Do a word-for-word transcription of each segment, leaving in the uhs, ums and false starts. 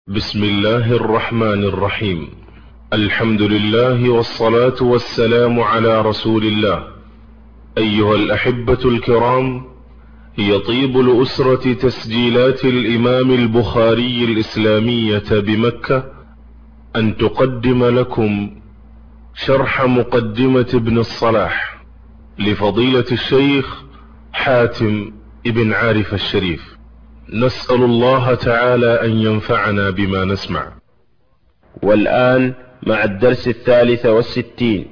بسم الله الرحمن الرحيم. الحمد لله والصلاة والسلام على رسول الله. أيها الأحبة الكرام، يطيب لأسرة تسجيلات الإمام البخاري الإسلامية بمكة أن تقدم لكم شرح مقدمة ابن الصلاح لفضيلة الشيخ حاتم ابن عارف الشريف. نسأل الله تعالى أن ينفعنا بما نسمع. والآن مع الدرس الثالث والستين.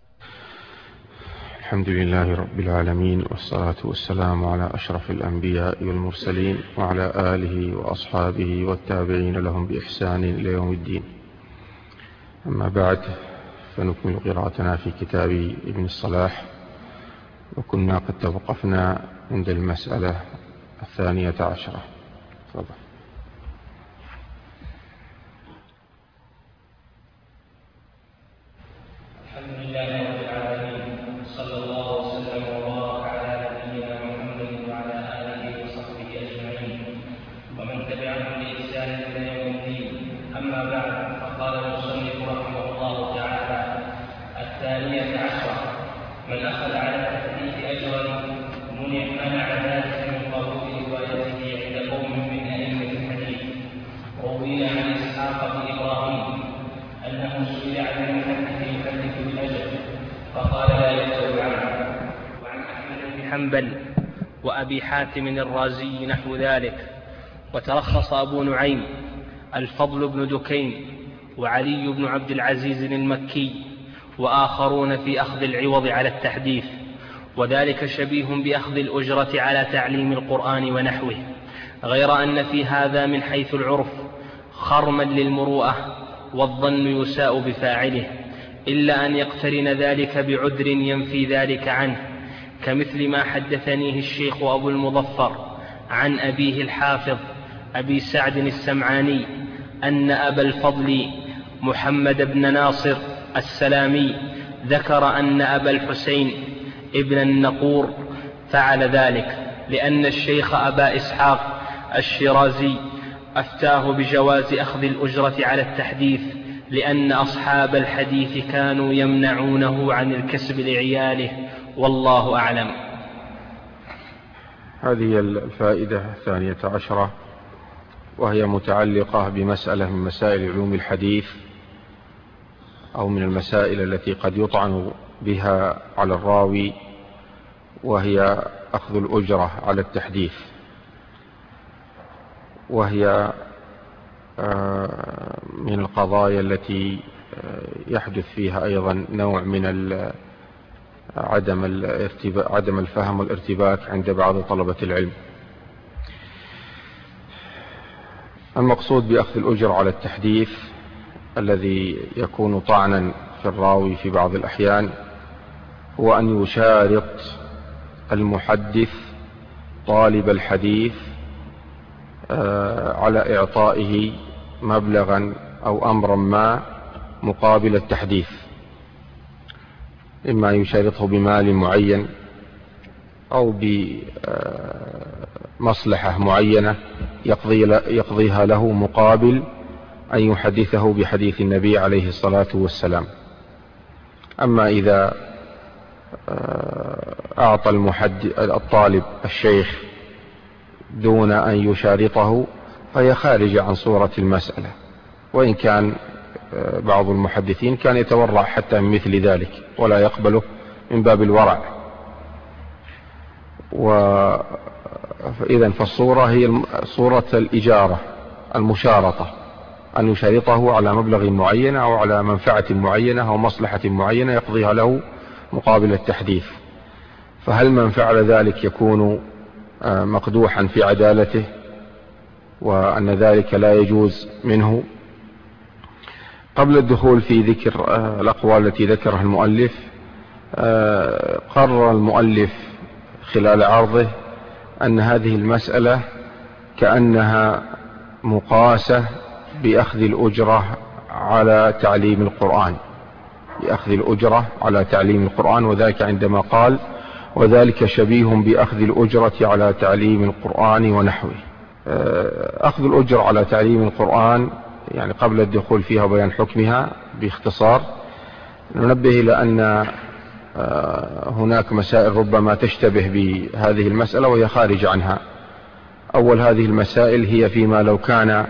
الحمد لله رب العالمين، والصلاة والسلام على أشرف الأنبياء والمرسلين، وعلى آله وأصحابه والتابعين لهم بإحسان إلى يوم الدين. أما بعد، فنكمل قراءتنا في كتاب ابن الصلاح، وكنا قد توقفنا عند المسألة الثانية عشرة. تفضل. الحمد لله رب العالمين، صلى الله وسلم وبارك على نبينا محمد وعلى آله وصحبه أجمعين، ومن تبعهم بإحسان إلى يوم الدين. أما بعد، فقال المصنف رحمه الله تعالى: الثانية عشرة: من أخذ على الحديث أجرا منع ذلك من قبول روايته عند قوم من أئمة الحديث. روي عن إسحاق بن إبراهيم أنه سئل عن المحدث يحدث بالأجر فقال لا يكتب عنه. وعن أحمد بن حنبل وأبي حاتم الرازي نحو ذلك. وترخص أبو نعيم الفضل بن دكين وعلي بن عبد العزيز المكي وآخرون في أخذ العوض على التحديث، وذلك شبيه بأخذ الأجرة على تعليم القرآن ونحوه، غير أن في هذا من حيث العرف خرما للمروءة، والظن يساء بفاعله، إلا أن يقترن ذلك بعذر ينفي ذلك عنه، كمثل ما حدثنيه الشيخ أبو المظفر عن أبيه الحافظ أبي سعد السمعاني أن أبا الفضل محمد بن ناصر السلامي ذكر أن أبا الحسين ابن النقور فعل ذلك، لأن الشيخ أبا إسحاق الشيرازي أفتاه بجواز أخذ الأجرة على التحديث، لأن أصحاب الحديث كانوا يمنعونه عن الكسب لعياله، والله أعلم. هذه الفائدة الثانية عشرة، وهي متعلقة بمسألة من مسائل علوم الحديث، أو من المسائل التي قد يطعن بها على الراوي، وهي أخذ الأجرة على التحديث، وهي من القضايا التي يحدث فيها أيضا نوع من عدم عدم الفهم والارتباك عند بعض طلبة العلم. المقصود بأخذ الأجر على التحديث الذي يكون طعنا في الراوي في بعض الأحيان هو أن يشارط المحدث طالب الحديث على إعطائه مبلغا أو أمرا ما مقابل التحديث، إما يشارطه بمال معين أو بمصلحة معينة يقضيها له مقابل أن يحدثه بحديث النبي عليه الصلاة والسلام. أما إذا أعطى المحدث الطالب الشيخ دون أن يشارطه فهي خارجة عن صورة المسألة، وإن كان بعض المحدثين كان يتورع حتى من مثل ذلك ولا يقبله من باب الورع. وإذن فالصورة هي صورة الإجارة المشارطة، أن يشارطه على مبلغ معين أو على منفعة معينة أو مصلحة معينة يقضيها له مقابل التحديث. فهل من فعل ذلك يكون مقدوحا في عدالته وأن ذلك لا يجوز منه؟ قبل الدخول في ذكر الأقوال التي ذكرها المؤلف، قرر المؤلف خلال عرضه أن هذه المسألة كأنها مقاسة بأخذ الأجرة على تعليم القرآن، بأخذ الأجرة على تعليم القرآن، وذلك عندما قال: وذلك شبيه بأخذ الأجرة على تعليم القرآن ونحوه. أخذ الأجر على تعليم القرآن، يعني قبل الدخول فيها وبيان حكمها باختصار، ننبه إلى أن هناك مسائل ربما تشتبه بهذه المسألة وهي خارجة عنها. أول هذه المسائل هي فيما لو كان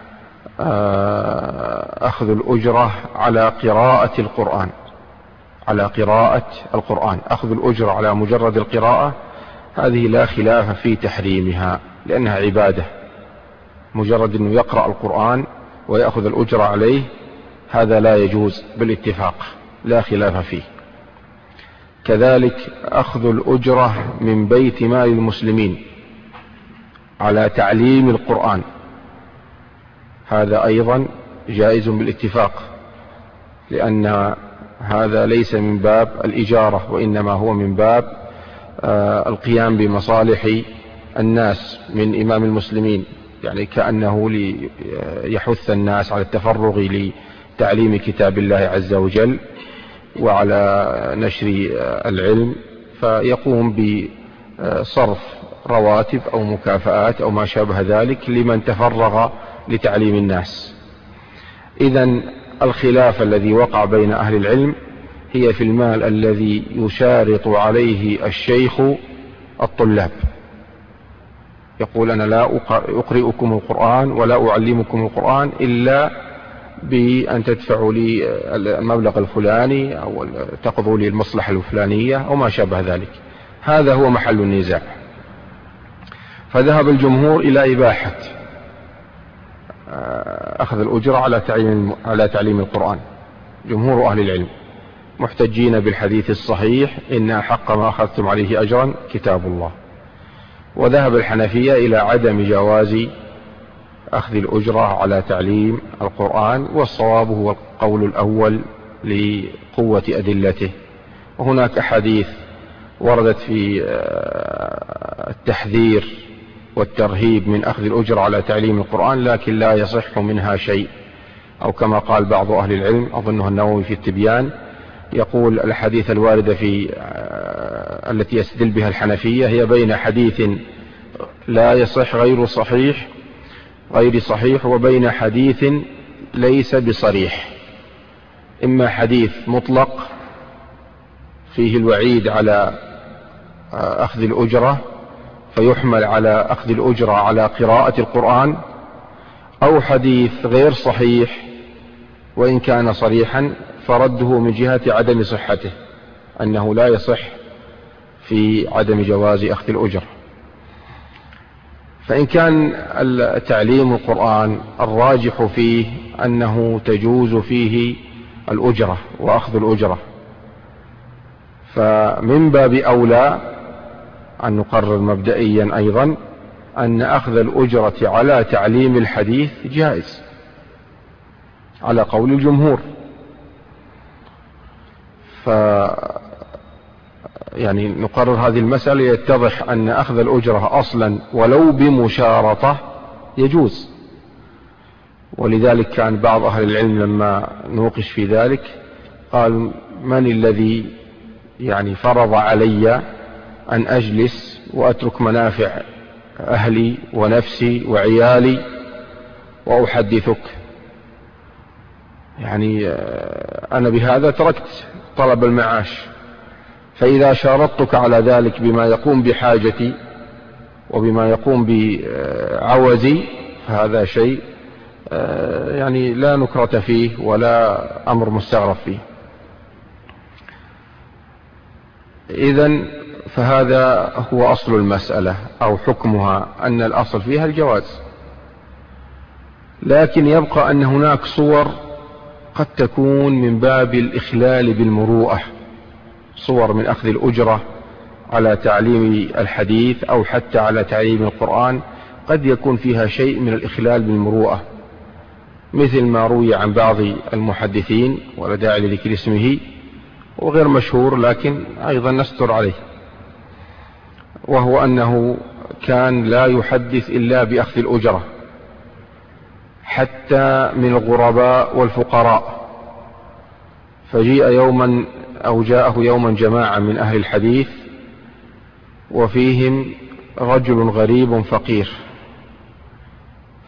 أخذ الأجرة على قراءة القرآن، على قراءة القرآن، أخذ الأجرة على مجرد القراءة، هذه لا خلاف في تحريمها لأنها عبادة. مجرد أنه يقرأ القرآن ويأخذ الأجرة عليه هذا لا يجوز بالاتفاق، لا خلاف فيه. كذلك أخذ الأجرة من بيت مال المسلمين على تعليم القرآن، هذا أيضا جائز بالاتفاق، لأن هذا ليس من باب الإجارة وإنما هو من باب القيام بمصالح الناس من إمام المسلمين، يعني كأنه يحث الناس على التفرغ لتعليم كتاب الله عز وجل وعلى نشر العلم، فيقوم بصرف رواتب أو مكافآت أو ما شابه ذلك لمن تفرغ لتعليم الناس. إذن الخلاف الذي وقع بين أهل العلم هي في المال الذي يشارط عليه الشيخ الطلاب، يقول أنا لا أقرئكم القرآن ولا أعلمكم القرآن إلا بأن تدفعوا لي المبلغ الفلاني أو تقضوا لي المصلحة الفلانية أو ما شابه ذلك. هذا هو محل النزاع. فذهب الجمهور إلى إباحة أخذ الأجرة على تعليم على تعليم القرآن، جمهور أهل العلم محتجين بالحديث الصحيح إن أحق ما أخذتم عليه أجرا كتاب الله. وذهب الحنفية إلى عدم جواز أخذ الأجرة على تعليم القرآن، والصواب هو القول الأول لقوة أدلته. وهناك أحاديث وردت في التحذير والترهيب من أخذ الأجرة على تعليم القرآن، لكن لا يصح منها شيء، أو كما قال بعض أهل العلم أظنه النووي في التبيان، يقول الحديث الواردة في التي يستدل بها الحنفية هي بين حديث لا يصح غير صحيح غير صحيح وبين حديث ليس بصريح. إما حديث مطلق فيه الوعيد على أخذ الأجرة فيحمل على أخذ الأجرة على قراءة القرآن، أو حديث غير صحيح وإن كان صريحا فرده من جهة عدم صحته، أنه لا يصح في عدم جواز أخذ الأجرة. فإن كان تعليم القرآن الراجح فيه أنه تجوز فيه الأجرة وأخذ الأجرة، فمن باب أولى أن نقرر مبدئيا أيضا أن أخذ الأجرة على تعليم الحديث جائز على قول الجمهور. ف يعني نقرر هذه المسألة يتضح أن أخذ الأجرة أصلا ولو بمشارطة يجوز. ولذلك كان بعض أهل العلم لما نوقش في ذلك قال من الذي يعني فرض علي أن أجلس وأترك منافع أهلي ونفسي وعيالي وأحدثك؟ يعني أنا بهذا تركت طلب المعاش، فإذا شارطتك على ذلك بما يقوم بحاجتي وبما يقوم بعوزي فهذا شيء يعني لا نكرة فيه ولا أمر مستغرب فيه. إذن فهذا هو أصل المسألة أو حكمها، أن الأصل فيها الجواز، لكن يبقى أن هناك صور قد تكون من باب الإخلال بالمروءة، صور من أخذ الأجرة على تعليم الحديث أو حتى على تعليم القرآن قد يكون فيها شيء من الإخلال بالمروءة، مثل ما روي عن بعض المحدثين ولا داعي لذكر اسمه وغير مشهور لكن أيضا نستر عليه، وهو أنه كان لا يحدث إلا بأخذ الأجرة حتى من الغرباء والفقراء. فجيء يوما أو جاءه يوما جماعة من أهل الحديث وفيهم رجل غريب فقير،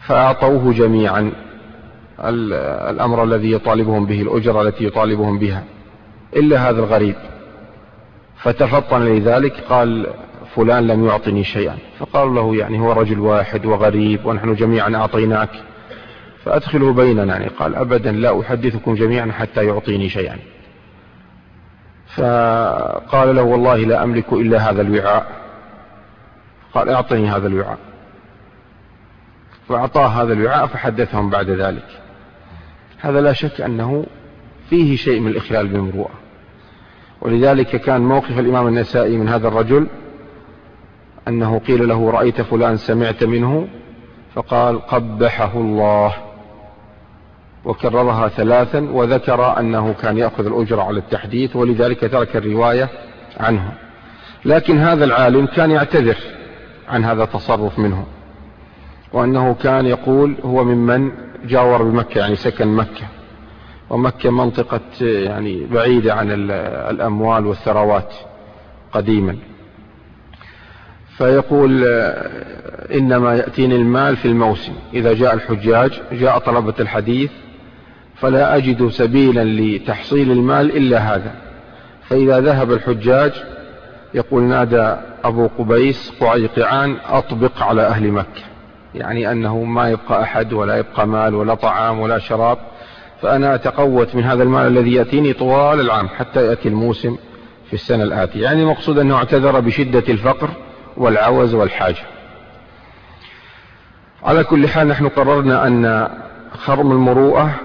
فأعطوه جميعا الأمر الذي يطالبهم به، الأجرة التي يطالبهم بها، إلا هذا الغريب. فتفطن لذلك، قال فلان لم يعطني شيئا. فقالوا له يعني هو رجل واحد وغريب ونحن جميعا أعطيناك، فأدخله بيننا. يعني قال أبدا لا أحدثكم جميعا حتى يعطيني شيئا. فقال له والله لا أملك إلا هذا الوعاء. قال أعطني هذا الوعاء، فأعطاه هذا الوعاء فحدثهم بعد ذلك. هذا لا شك أنه فيه شيء من الإخلال بالمروءة. ولذلك كان موقف الإمام النسائي من هذا الرجل أنه قيل له رأيت فلان سمعت منه؟ فقال قبحه الله، وكررها ثلاثا، وذكر أنه كان يأخذ الأجر على التحديث، ولذلك ترك الرواية عنه. لكن هذا العالم كان يعتذر عن هذا التصرف منه، وأنه كان يقول هو ممن جاور بمكة، يعني سكن مكة، ومكة منطقة يعني بعيدة عن الأموال والثروات قديما. فيقول إنما يأتيني المال في الموسم، إذا جاء الحجاج جاء طلبة الحديث فلا أجد سبيلا لتحصيل المال إلا هذا. فإذا ذهب الحجاج يقول نادى أبو قبيس قعيقعان أطبق على أهل مكة، يعني أنه ما يبقى أحد ولا يبقى مال ولا طعام ولا شراب، فأنا أتقوت من هذا المال الذي يأتيني طوال العام حتى يأتي الموسم في السنة الآتية. يعني المقصود أنه اعتذر بشدة الفقر والعوز والحاجة. على كل حال نحن قررنا أن خرم المروءة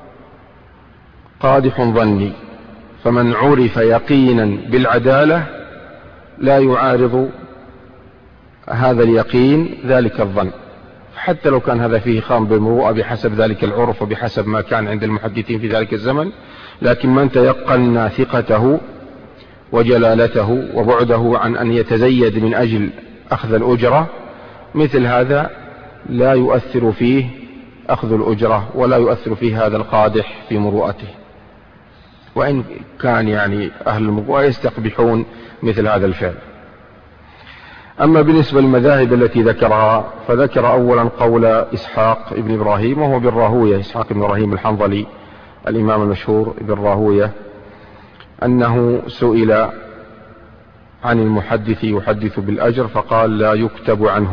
قادح ظني، فمن عرف يقينا بالعدالة لا يعارض هذا اليقين ذلك الظن، حتى لو كان هذا فيه خام بالمروءة بحسب ذلك العرف وبحسب ما كان عند المحدثين في ذلك الزمن. لكن من تيقن ثقته وجلالته وبعده عن أن يتزيد من أجل أخذ الأجرة، مثل هذا لا يؤثر فيه أخذ الأجرة ولا يؤثر فيه هذا القادح في مروءته، وإن كان يعني أهل المروءة يستقبحون مثل هذا الفعل. أما بالنسبة للمذاهب التي ذكرها، فذكر أولا قول إسحاق ابن إبراهيم، وهو بالراهوية، إسحاق ابن إبراهيم الحنظلي الإمام المشهور بالراهوية، أنه سئل عن المحدث يحدث بالأجر فقال لا يكتب عنه.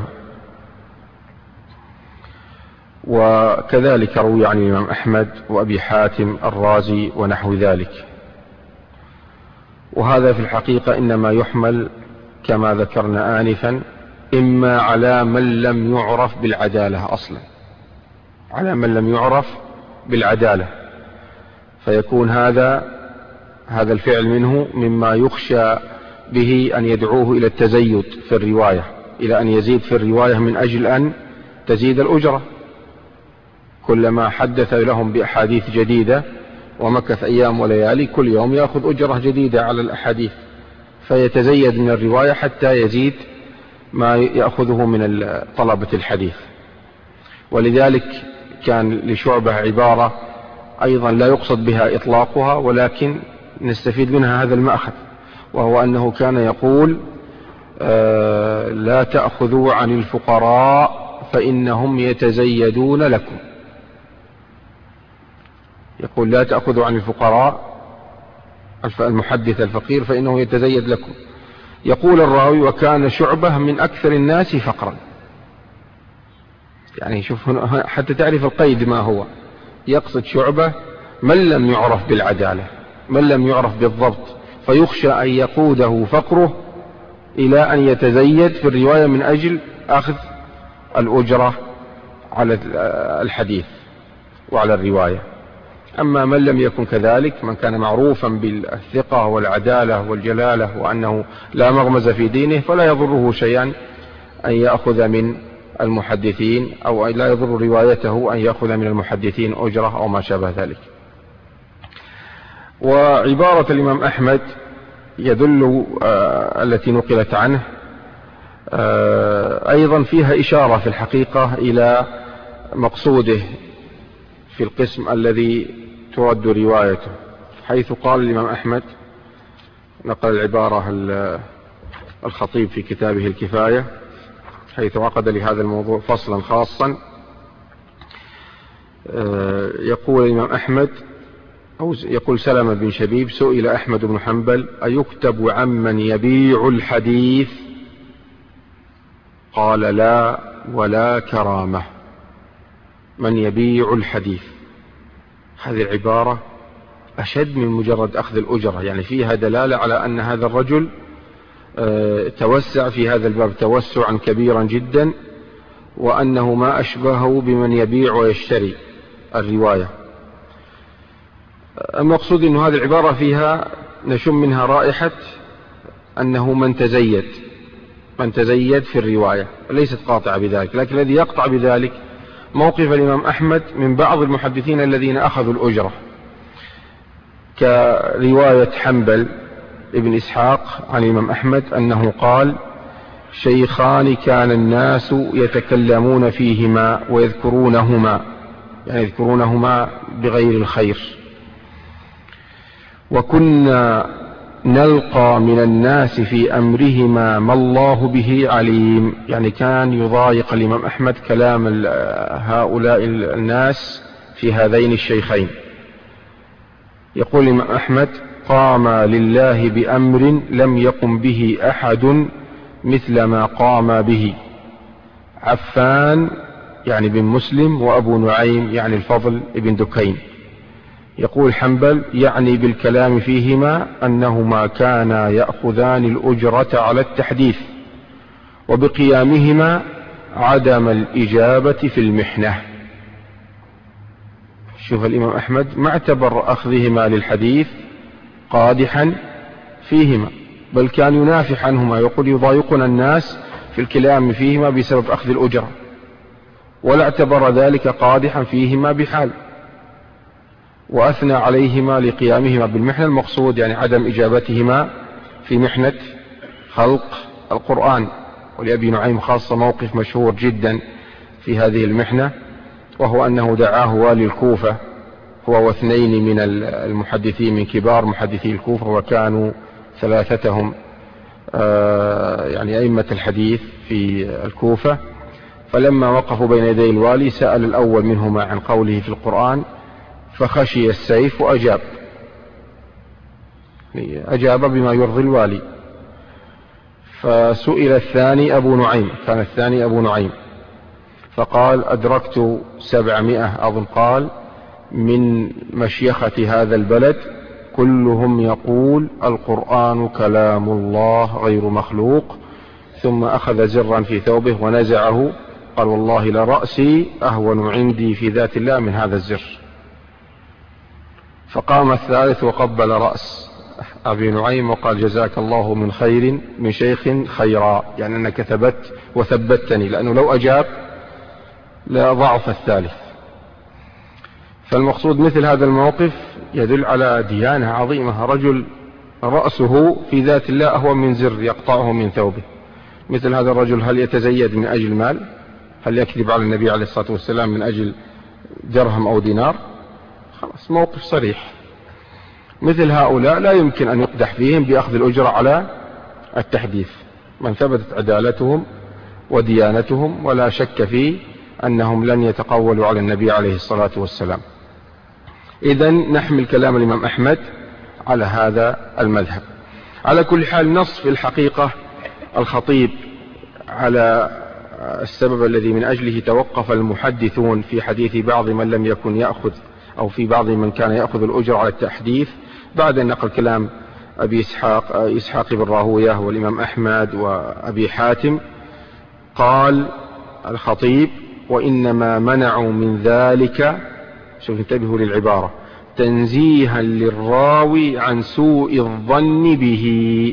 وكذلك روي عن الإمام أحمد وأبي حاتم الرازي ونحو ذلك. وهذا في الحقيقة إنما يحمل كما ذكرنا آنفا إما على من لم يعرف بالعدالة أصلا، على من لم يعرف بالعدالة، فيكون هذا هذا الفعل منه مما يخشى به أن يدعوه إلى التزيد في الرواية، إلى أن يزيد في الرواية من أجل أن تزيد الأجرة. كلما حدث لهم بأحاديث جديدة ومكث أيام وليالي كل يوم يأخذ أجرة جديدة على الأحاديث، فيتزيد من الرواية حتى يزيد ما يأخذه من طلبة الحديث. ولذلك كان لشعبة عبارة أيضا لا يقصد بها إطلاقها، ولكن نستفيد منها هذا المأخذ، وهو أنه كان يقول آه لا تأخذوا عن الفقراء فإنهم يتزيدون لكم. يقول لا تأخذوا عن الفقراء المحدث الفقير فإنه يتزيد لكم. يقول الراوي وكان شعبة من أكثر الناس فقرا. يعني شوف حتى تعرف القيد ما هو، يقصد شعبة من لم يعرف بالعدالة، من لم يعرف بالضبط، فيخشى أن يقوده فقره إلى أن يتزيد في الرواية من أجل أخذ الأجرة على الحديث وعلى الرواية. أما من لم يكن كذلك، من كان معروفا بالثقة والعدالة والجلالة وأنه لا مغمز في دينه، فلا يضره شيئا أن يأخذ من المحدثين، أو لا يضر روايته أن يأخذ من المحدثين أجرة أو ما شابه ذلك. وعبارة الإمام أحمد يدل آه التي نقلت عنه آه أيضا فيها إشارة في الحقيقة إلى مقصوده في القسم الذي ترد روايته، حيث قال الإمام أحمد، نقل العبارة الخطيب في كتابه الكفاية، حيث عقد لهذا الموضوع فصلا خاصا يقول الإمام أحمد أو يقول سلمة بن شبيب: سئل أحمد بن حنبل: أيكتب عمن يبيع الحديث؟ قال: لا ولا كرامة. من يبيع الحديث، هذه العبارة أشد من مجرد أخذ الأجرة، يعني فيها دلالة على أن هذا الرجل توسع في هذا الباب توسعا كبيرا جدا، وأنه ما أشبهه بمن يبيع ويشتري الرواية. المقصود أن هذه العبارة فيها نشم منها رائحة أنه من تزيد من تزيد في الرواية، ليست قاطعة بذلك، لكن الذي يقطع بذلك موقف الإمام أحمد من بعض المحدثين الذين أخذوا الأجرة، كرواية حنبل ابن إسحاق عن الإمام أحمد أنه قال: شيخان كان الناس يتكلمون فيهما ويذكرونهما، يعني يذكرونهما بغير الخير، وكنا نلقى من الناس في أمرهما ما الله به عليم، يعني كان يضايق الإمام أحمد كلام هؤلاء الناس في هذين الشيخين. يقول الإمام أحمد: قام لله بأمر لم يقم به أحد مثل ما قام به عفان يعني بن مسلم، وأبو نعيم يعني الفضل بن دكين. يقول حنبل: يعني بالكلام فيهما أنهما كانا يأخذان الأجرة على التحديث، وبقيامهما عدم الإجابة في المحنة. شوف الإمام أحمد ما اعتبر أخذهما للحديث قادحا فيهما، بل كان ينافح عنهما، يقول: يضايقنا الناس في الكلام فيهما بسبب أخذ الأجرة، ولا اعتبر ذلك قادحا فيهما بحال، وأثنى عليهما لقيامهما بالمحنة. المقصود يعني عدم إجابتهما في محنة خلق القرآن. ولأبي نعيم خاصة موقف مشهور جدا في هذه المحنة، وهو أنه دعاه والي الكوفة هو واثنين من المحدثين من كبار محدثي الكوفة، وكانوا ثلاثتهم يعني أئمة الحديث في الكوفة. فلما وقفوا بين يدي الوالي سأل الأول منهما عن قوله في القرآن، فخشي السيف وأجاب، أجاب بما يرضي الوالي. فسئل الثاني أبو نعيم، كان الثاني أبو نعيم، فقال: أدركت سبعمائة أظن قال من مشيخة هذا البلد كلهم يقول القرآن كلام الله غير مخلوق. ثم أخذ زرا في ثوبه ونزعه، قال: والله لرأسي أهون عندي في ذات الله من هذا الزر. فقام الثالث وقبل رأس أبي نعيم وقال: جزاك الله من خير من شيخ خيرا، يعني أنك ثبت وثبتني، لأنه لو أجاب لا ضعف الثالث. فالمقصود مثل هذا الموقف يدل على ديانة عظيمة، رجل رأسه في ذات الله أهون من زر يقطعه من ثوبه. مثل هذا الرجل هل يتزيد من أجل مال؟ هل يكذب على النبي عليه الصلاة والسلام من أجل درهم أو دينار؟ خلاص موقف صريح. مثل هؤلاء لا يمكن أن يقدح فيهم بأخذ الأجرة على التحديث، من ثبتت عدالتهم وديانتهم، ولا شك في أنهم لن يتقولوا على النبي عليه الصلاة والسلام. إذن نحمل كلام الإمام أحمد على هذا المذهب. على كل حال نص في الحقيقة الخطيب على السبب الذي من أجله توقف المحدثون في حديث بعض من لم يكن يأخذ أو في بعض من كان يأخذ الأجر على التحديث، بعد أن نقل كلام أبي إسحاق, إسحاق بن راهويه والإمام أحمد وأبي حاتم. قال الخطيب: وإنما منعوا من ذلك، شوف انتبهوا للعبارة، تنزيها للراوي عن سوء الظن به،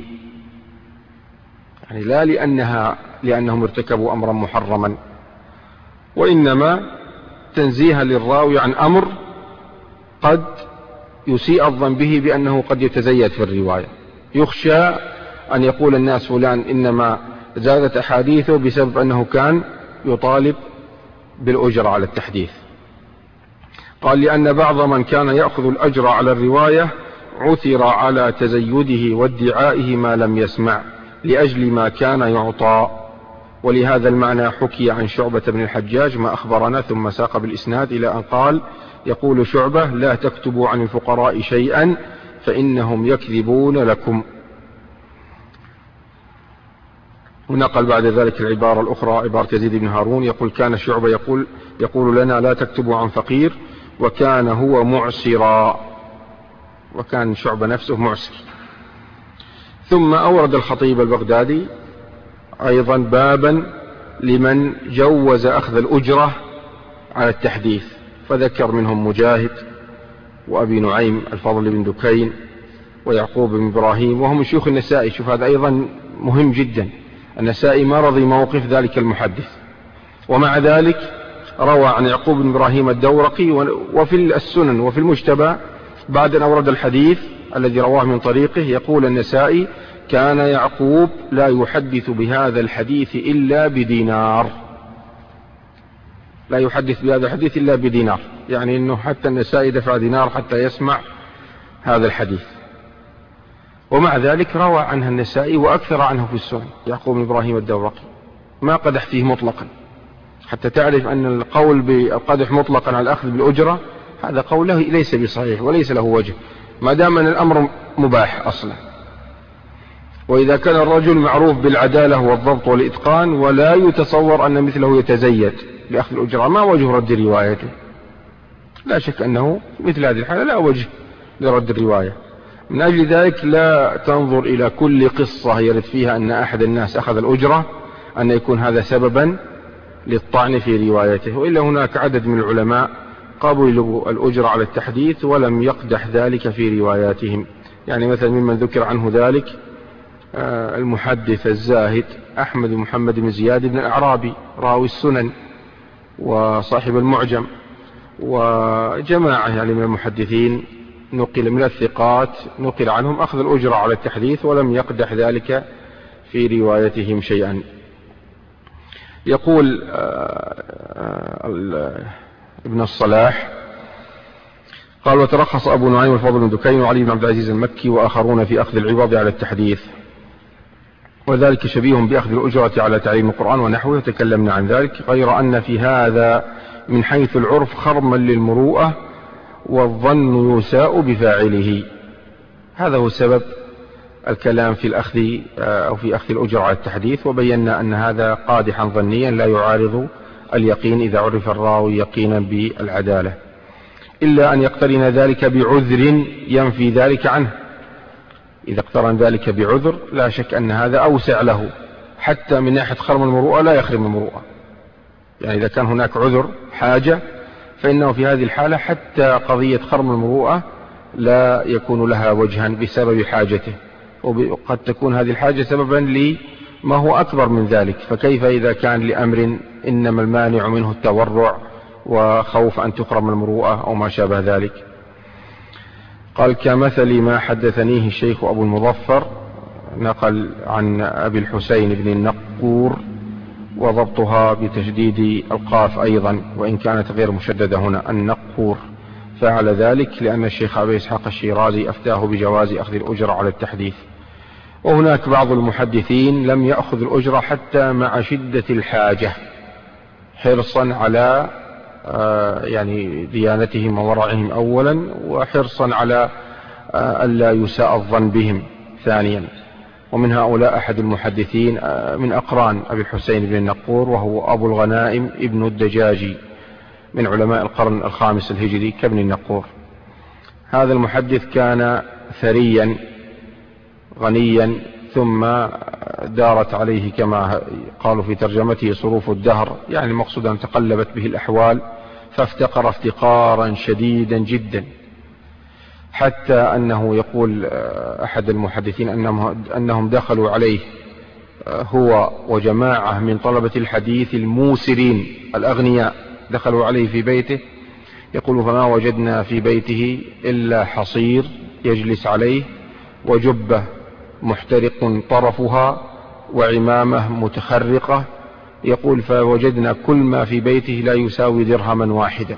يعني لا لأنها لأنهم ارتكبوا أمرا محرما، وإنما تنزيها للراوي عن أمر قد يسيء الظن به بأنه قد يتزيد في الرواية، يخشى أن يقول الناس فلان إنما زادت أحاديثه بسبب أنه كان يطالب بالأجر على التحديث. قال: لأن بعض من كان يأخذ الأجر على الرواية عثر على تزيده وادعائه ما لم يسمع لأجل ما كان يعطى، ولهذا المعنى حكي عن شعبة بن الحجاج ما أخبرنا، ثم ساق بالإسناد إلى أن قال: يقول شعبة: لا تكتبوا عن الفقراء شيئا فإنهم يكذبون لكم. ونقل بعد ذلك العبارة الأخرى، عبارة يزيد بن هارون، يقول: كان شعبة يقول, يقول لنا: لا تكتبوا عن فقير، وكان هو معسرا، وكان شعبة نفسه معسر. ثم أورد الخطيب البغدادي أيضا بابا لمن جوز أخذ الأجرة على التحديث، فذكر منهم مجاهد وأبي نعيم الفضل بن دكين ويعقوب بن إبراهيم، وهم شيوخ النسائي. شوف هذا أيضا مهم جدا، النسائي ما رضي موقف ذلك المحدث، ومع ذلك روى عن يعقوب بن إبراهيم الدورقي وفي السنن وفي المجتبى بعد أن أورد الحديث الذي رواه من طريقه، يقول النسائي: كان يعقوب لا يحدث بهذا الحديث إلا بدينار، لا يحدث بهذا الحديث إلا بدينار، يعني أنه حتى النسائي دفع دينار حتى يسمع هذا الحديث. ومع ذلك روى عنها النسائي وأكثر عنه في السنن يعقوب بن إبراهيم الدورقي، ما قدح فيه مطلقا، حتى تعرف أن القول بالقدح مطلقا على الأخذ بالأجرة هذا قوله ليس بصحيح وليس له وجه، ما دام أن الأمر مباح أصلا. وإذا كان الرجل معروف بالعدالة والضبط والإتقان ولا يتصور أن مثله يتزيد لأخذ الأجرة، ما وجه رد روايته؟ لا شك أنه مثل هذه الحالة لا وجه لرد الرواية. من أجل ذلك لا تنظر إلى كل قصة يرد فيها أن أحد الناس أخذ الأجرة أن يكون هذا سببا للطعن في روايته، وإلا هناك عدد من العلماء قبلوا الأجرة على التحديث ولم يقدح ذلك في رواياتهم. يعني مثلا ممن ذكر عنه ذلك المحدث الزاهد أحمد بن محمد بن زياد بن الأعرابي راوي السنن وصاحب المعجم، وجماعة يعني من المحدثين نقل من الثقات نقل عنهم أخذ الأجرة على التحديث ولم يقدح ذلك في روايتهم شيئا. يقول ابن الصلاح قال: وترخص أبو نعيم الفضل بن دكين وعلي بن عبد العزيز المكي وآخرون في أخذ العوض على التحديث، وذلك شبيه بأخذ الأجرة على تعليم القرآن ونحوه، وتكلمنا عن ذلك، غير أن في هذا من حيث العرف خرما للمروءة والظن يساء بفاعله. هذا هو سبب الكلام في الأخذ أو في أخذ الأجرة على التحديث، وبينا أن هذا قادحا ظنيا لا يعارض اليقين إذا عرف الراوي يقينا بالعدالة، إلا أن يقترن ذلك بعذر ينفي ذلك عنه. إذا اقترن ذلك بعذر لا شك أن هذا أوسع له، حتى من ناحية خرم المروءة لا يخرم المروءة. يعني إذا كان هناك عذر حاجة فإنه في هذه الحالة حتى قضية خرم المروءة لا يكون لها وجها بسبب حاجته، وقد تكون هذه الحاجة سببا لما هو أكبر من ذلك، فكيف إذا كان لأمر إنما المانع منه التورع وخوف أن تخرم المروءة أو ما شابه ذلك. قال: كمثل ما حدثنيه الشيخ أبو المظفر، نقل عن أبي الحسين بن النقور، وضبطها بتشديد القاف أيضا وإن كانت غير مشددة هنا، النقور، فعل ذلك لأن الشيخ أبي إسحاق الشيرازي أفتاه بجواز أخذ الأجرة على التحديث. وهناك بعض المحدثين لم يأخذ الأجرة حتى مع شدة الحاجة، حرصا على يعني ديانتهم وورعهم أولا، وحرصا على ألا يساء الظن بهم ثانيا. ومن هؤلاء أحد المحدثين من أقران أبي الحسين بن النقور، وهو أبو الغنائم ابن الدجاجي من علماء القرن الخامس الهجري كابن النقور. هذا المحدث كان ثريا غنيا، ثم دارت عليه كما قالوا في ترجمته صروف الدهر، يعني المقصود أن تقلبت به الأحوال فافتقر افتقارا شديدا جدا، حتى أنه يقول أحد المحدثين أنهم دخلوا عليه هو وجماعة من طلبة الحديث الموسرين الأغنياء، دخلوا عليه في بيته، يقول: فما وجدنا في بيته إلا حصير يجلس عليه وجبة محترق طرفها وعمامة متخرقة، يقول: فوجدنا كل ما في بيته لا يساوي درهما واحدا،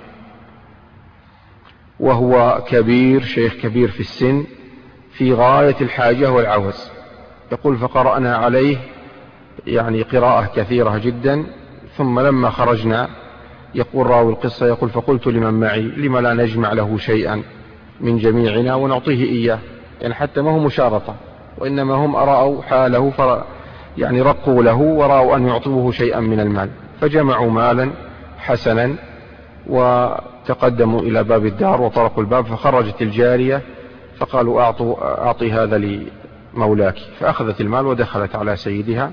وهو كبير، شيخ كبير في السن، في غاية الحاجة والعوز. يقول: فقرأنا عليه يعني قراءة كثيرة جدا. ثم لما خرجنا يقول راوي القصة يقول فقلت لمن معي لما لا نجمع له شيئا من جميعنا ونعطيه إياه، يعني حتى ما هو مشارطة وإنما هم أرأوا حاله فر يعني رقوا له ورأوا أن يعطوه شيئا من المال، فجمعوا مالا حسنا وتقدموا إلى باب الدار وطرقوا الباب، فخرجت الجارية فقالوا أعطوا أعطي هذا لمولاك، فأخذت المال ودخلت على سيدها.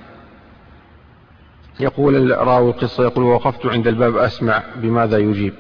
يقول راوي القصة يقول ووقفت عند الباب أسمع بماذا يجيب.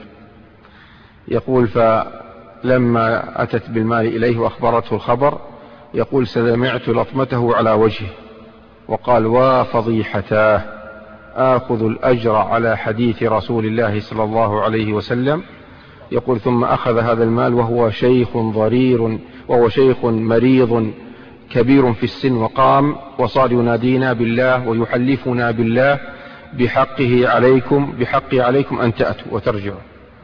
يقول فلما أتت بالمال إليه وأخبرته الخبر يقول سمعت لطمته على وجهه وقال وفضيحتاه آخذ الأجر على حديث رسول الله صلى الله عليه وسلم. يقول ثم أخذ هذا المال وهو شيخ ضرير وهو شيخ مريض كبير في السن، وقام وصار ينادينا بالله ويحلفنا بالله بحقه عليكم بحقه عليكم أن تأتوا وترجعوا.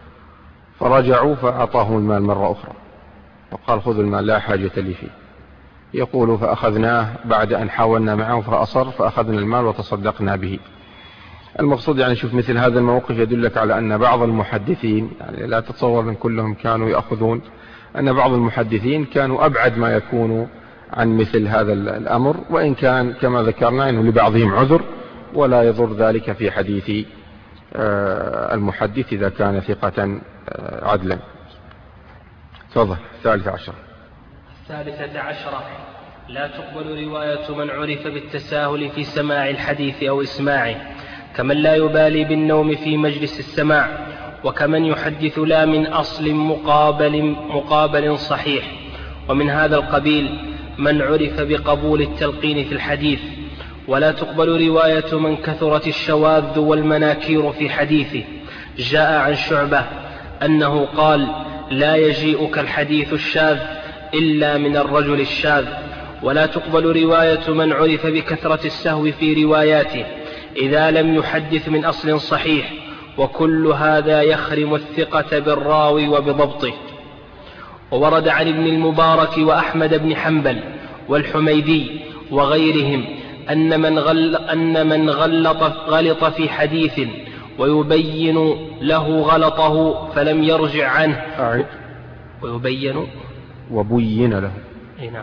فرجعوا فأعطاهم المال مرة أخرى وقال خذوا المال لا حاجة لي فيه. يقول فأخذناه بعد أن حاولنا معه فأصر فأخذنا المال وتصدقنا به. المقصود يعني شوف مثل هذا الموقف يدلك على أن بعض المحدثين، يعني لا تتصور من كلهم كانوا يأخذون، أن بعض المحدثين كانوا أبعد ما يكونوا عن مثل هذا الأمر، وإن كان كما ذكرنا أنه لبعضهم عذر ولا يضر ذلك في حديث المحدث إذا كان ثقة عدلا. تفضل. الثالثة عشرة. الثالثة عشرة لا تقبل رواية من عرف بالتساهل في سماع الحديث أو إسماعه، كمن لا يبالي بالنوم في مجلس السماع، وكمن يحدث لا من أصل مقابل, مقابل صحيح. ومن هذا القبيل من عرف بقبول التلقين في الحديث. ولا تقبل رواية من كثرت الشواذ والمناكير في حديثه. جاء عن شعبة أنه قال لا يجيئك الحديث الشاذ إلا من الرجل الشاذ. ولا تقبل رواية من عرف بكثرة السهو في رواياته إذا لم يحدث من أصل صحيح، وكل هذا يخرم الثقة بالراوي وبضبطه. وورد عن ابن المبارك وأحمد بن حنبل والحميدي وغيرهم أن من, غل أن من غلط, غلط في حديث ويبين له غلطه فلم يرجع عنه. أعد. ويبين وبين له. نعم.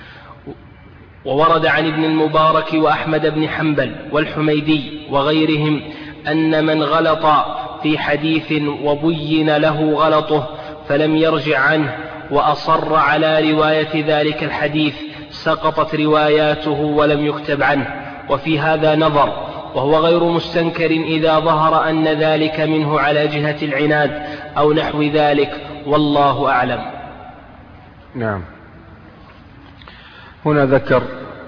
وورد عن ابن المبارك وأحمد بن حنبل والحميدي وغيرهم أن من غلط في حديث وبين له غلطه فلم يرجع عنه وأصر على رواية ذلك الحديث سقطت رواياته ولم يكتب عنه. وفي هذا نظر، وهو غير مستنكر إذا ظهر أن ذلك منه على جهة العناد أو نحو ذلك، والله أعلم. نعم. هنا ذكر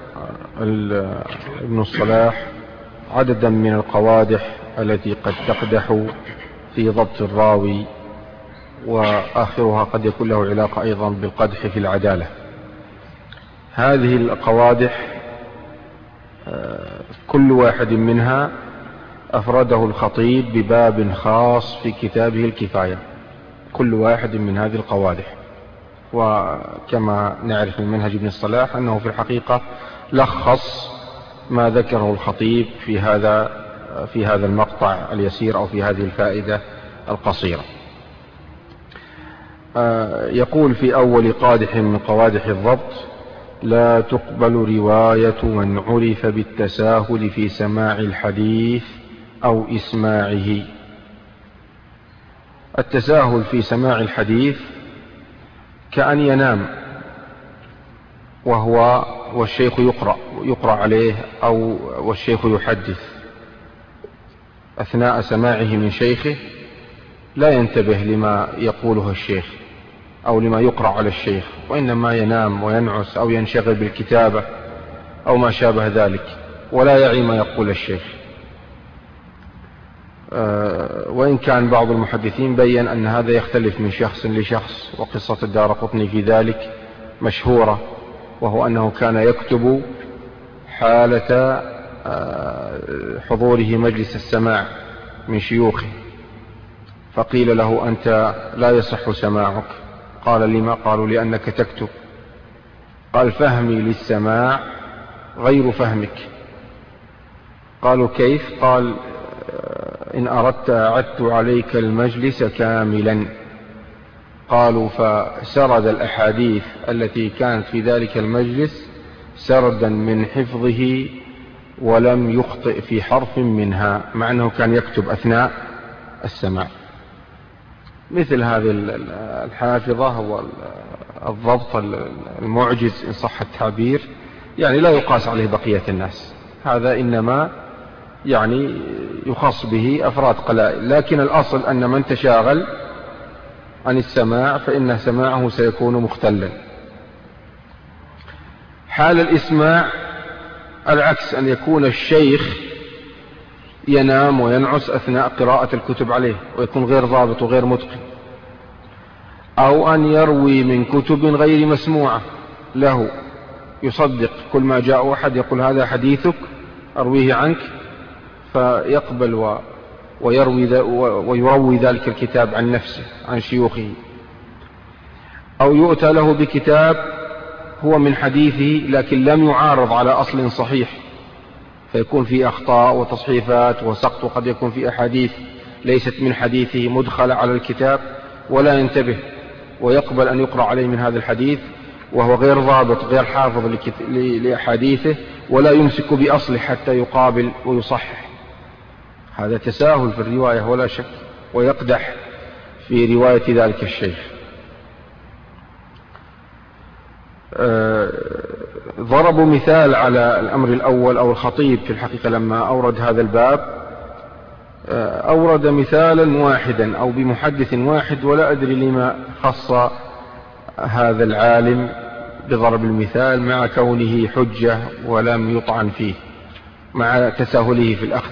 ابن الصلاح عددا من القوادح التي قد تقدح في ضبط الراوي، وآخرها قد يكون له علاقة أيضا بالقدح في العدالة. هذه القوادح كل واحد منها أفرده الخطيب بباب خاص في كتابه الكفاية، كل واحد من هذه القوادح. وكما نعرف من منهج ابن الصلاح أنه في الحقيقة لخص ما ذكره الخطيب في هذا في هذا المقطع اليسير أو في هذه الفائدة القصيرة. يقول في أول قادح من قوادح الضبط لا تقبل رواية من عرف بالتساهل في سماع الحديث أو إسماعه. التساهل في سماع الحديث كأن ينام وهو والشيخ يقرأ يقرأ عليه أو والشيخ يحدث أثناء سماعه من شيخه، لا ينتبه لما يقوله الشيخ أو لما يقرأ على الشيخ، وإنما ينام وينعس أو ينشغل بالكتابة أو ما شابه ذلك، ولا يعي ما يقول الشيخ. أه وإن كان بعض المحدثين بيّن أن هذا يختلف من شخص لشخص، وقصة الدارقطني في ذلك مشهورة، وهو أنه كان يكتب حالة حضوره مجلس السماع من شيوخه، فقيل له أنت لا يصح سماعك، قال لما؟ قالوا لأنك تكتب. قال فهمي للسماع غير فهمك، قالوا كيف؟ قال إن أردت أعدت عليك المجلس كاملا. قالوا فسرد الأحاديث التي كانت في ذلك المجلس سردا من حفظه ولم يخطئ في حرف منها، مع أنه كان يكتب أثناء السماع. مثل هذه الحافظة والضبط المعجز إن صح التعبير، يعني لا يقاس عليه بقية الناس، هذا إنما يعني يخص به أفراد قلائل، لكن الأصل أن من تشاغل عن السماع فإن سماعه سيكون مختلا. حال الإسماع العكس، أن يكون الشيخ ينام وينعس أثناء قراءة الكتب عليه ويكون غير ضابط وغير متقن، أو أن يروي من كتب غير مسموعة له، يصدق كل ما جاء أحد يقول هذا حديثك أرويه عنك، فيقبل و ويروي, ويروي ذلك الكتاب عن نفسه عن شيوخه. أو يؤتى له بكتاب هو من حديثه لكن لم يعارض على أصل صحيح، فيكون فيه أخطاء وتصحيفات وسقط، وقد يكون في أحاديث ليست من حديثه مدخلة على الكتاب ولا ينتبه، ويقبل أن يقرأ عليه من هذا الحديث وهو غير ضابط غير حافظ لأحاديثه، ولا يمسك بأصله حتى يقابل ويصحح. هذا تساهل في الرواية ولا شك، ويقدح في رواية ذلك الشيخ. أه ضربوا مثال على الأمر الأول، أو الخطيب في الحقيقة لما أورد هذا الباب أه أورد مثالا واحدا أو بمحدث واحد، ولا أدري لما خص هذا العالم بضرب المثال مع كونه حجة ولم يطعن فيه، مع تساهله في الأخذ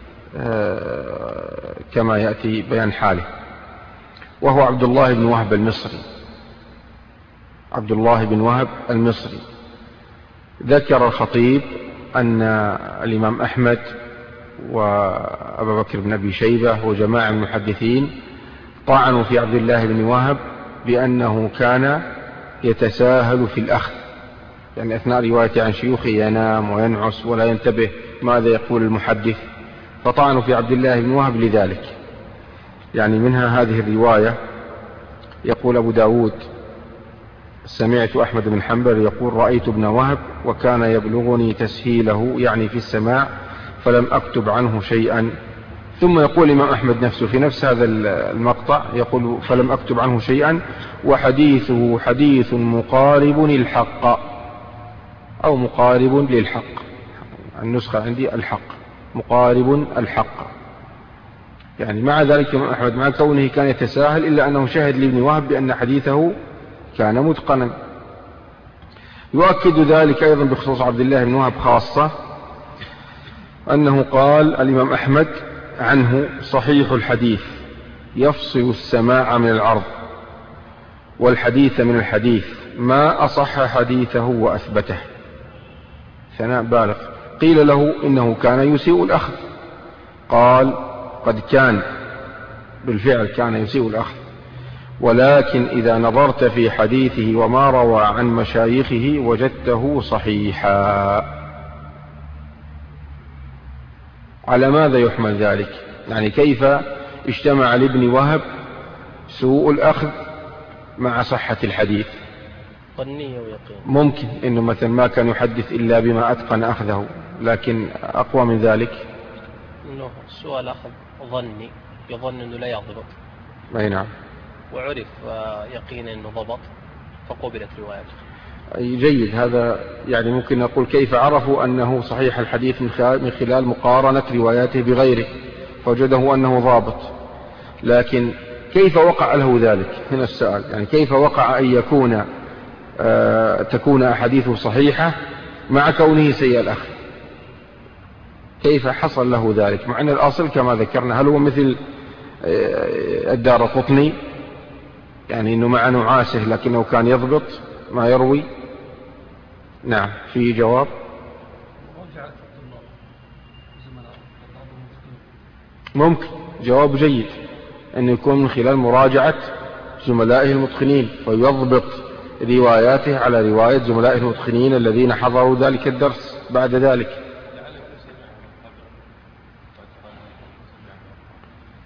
أه كما يأتي بيان حاله. وهو عبد الله بن وهب المصري. عبد الله بن وهب المصري ذكر الخطيب أن الإمام أحمد وأبا بكر بن أبي شيبة وجماعة من المحدثين طعنوا في عبد الله بن وهب بأنه كان يتساهل في الأخذ، يعني أثناء روايته عن شيوخه ينام وينعس ولا ينتبه ماذا يقول المحدث، فطعنوا في عبد الله بن وهب لذلك. يعني منها هذه الرواية، يقول أبو داود سمعت أحمد بن حنبل يقول رأيت ابن وهب وكان يبلغني تسهيله يعني في السماع فلم أكتب عنه شيئا. ثم يقول الإمام أحمد نفسه في نفس هذا المقطع يقول فلم أكتب عنه شيئا وحديثه حديث مقارب للحق أو مقارب للحق، النسخة عندي الحق مقارب الحق. يعني مع ذلك الإمام أحمد مع كونه كان يتساهل إلا أنه شهد لابن وهب بأن حديثه كان متقنا. يؤكد ذلك أيضا بخصوص عبد الله بن وهب خاصة أنه قال الإمام أحمد عنه صحيح الحديث يفصل السماع من العرض والحديث من الحديث ما أصح حديثه وأثبته. ثناء بالغ. قيل له إنه كان يسيء الأخذ، قال قد كان بالفعل كان يسيء الأخذ، ولكن إذا نظرت في حديثه وما روى عن مشايخه وجدته صحيحا. على ماذا يحمل ذلك؟ يعني كيف اجتمع لابن وهب سوء الأخذ مع صحة الحديث؟ ظنية ويقين. ممكن إنه مثلا ما كان يحدث إلا بما أتقن أخذه، لكن أقوى من ذلك إنه سوء الأخذ ظني، يظن أنه لا يضبط. أي نعم. وعرف يقين أنه ضبط فقبلت روايته. أي جيد. هذا يعني ممكن نقول كيف عرفوا أنه صحيح الحديث من خلال مقارنة رواياته بغيره فوجده أنه ضابط، لكن كيف وقع له ذلك؟ هنا السؤال، يعني كيف وقع أن يكون آه تكون أحاديثه صحيحة مع كونه سيء الأخذ؟ كيف حصل له ذلك؟ مع أن الأصل كما ذكرنا هل هو مثل آه الدارقطني، يعني أنه مع نعاسه لكنه كان يضبط ما يروي؟ نعم. في جواب؟ ممكن جواب جيد أن يكون من خلال مراجعة زملائه المتقنين ويضبط رواياته على رواية زملائه المتقنين الذين حضروا ذلك الدرس بعد ذلك.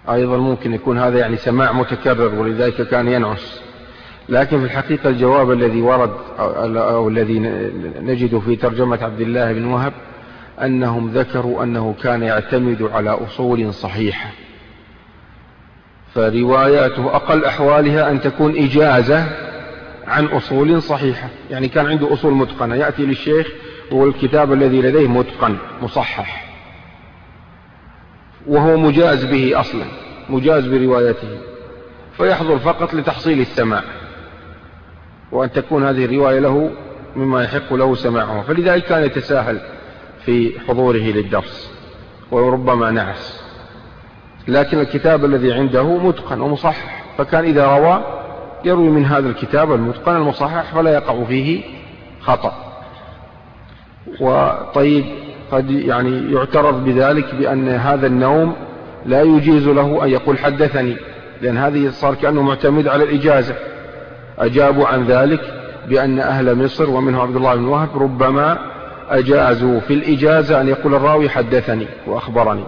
أيضا ممكن يكون هذا يعني سماع متكرر ولذلك كان ينعس. لكن في الحقيقة الجواب الذي ورد أو الذي نجد في ترجمة عبد الله بن وهب أنهم ذكروا أنه كان يعتمد على أصول صحيحة، فرواياته أقل أحوالها أن تكون إجازة عن أصول صحيحة. يعني كان عنده أصول متقنة، يأتي للشيخ والكتاب الذي لديه متقن مصحح وهو مجاز به أصلا، مجاز بروايته، فيحضر فقط لتحصيل السماع وأن تكون هذه الرواية له مما يحق له سماعه، فلذلك كان يتساهل في حضوره للدرس وربما نعس. لكن الكتاب الذي عنده متقن ومصحح، فكان إذا روى يروي من هذا الكتاب المتقن المصحح فلا يقع فيه خطأ. وطيب قد يعني يعترض بذلك بأن هذا النوم لا يجيز له أن يقول حدثني، لأن هذه صار كأنه معتمد على الإجازة. أجابوا عن ذلك بأن أهل مصر ومنه عبد الله بن وهب ربما أجازوا في الإجازة أن يقول الراوي حدثني وأخبرني،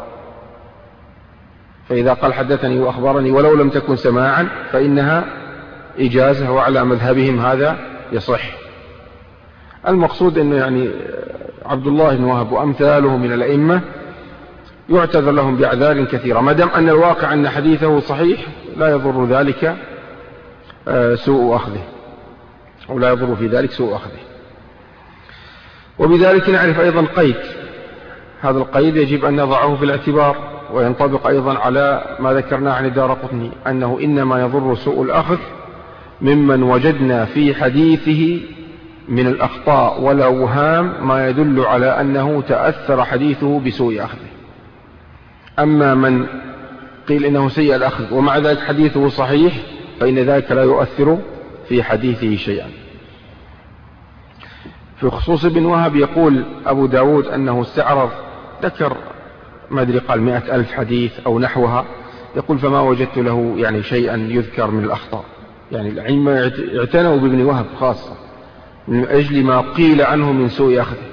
فإذا قال حدثني وأخبرني ولو لم تكن سماعا فإنها إجازة، وعلى مذهبهم هذا يصح. المقصود أنه يعني عبد الله بن وهب وأمثاله من الأئمة يعتذر لهم بأعذار كثيرة، ما دام أن الواقع أن حديثه صحيح لا يضر ذلك سوء أخذه، أو لا يضر في ذلك سوء أخذه. وبذلك نعرف أيضا قيد، هذا القيد يجب أن نضعه في الاعتبار، وينطبق أيضا على ما ذكرناه عن الدارقطني أنه إنما يضر سوء الأخذ ممن وجدنا في حديثه من الأخطاء والأوهام ما يدل على أنه تأثر حديثه بسوء أخذه. أما من قيل إنه سيء الأخذ ومع ذلك حديثه صحيح فإن ذلك لا يؤثر في حديثه شيئا. في خصوص ابن وهب يقول أبو داود أنه استعرض، ذكر ما أدري قال مئة ألف حديث أو نحوها، يقول فما وجدت له يعني شيئا يذكر من الأخطاء. يعني العلم اعتنوا بابن وهب خاصة من أجل ما قيل عنه من سوء أخذه،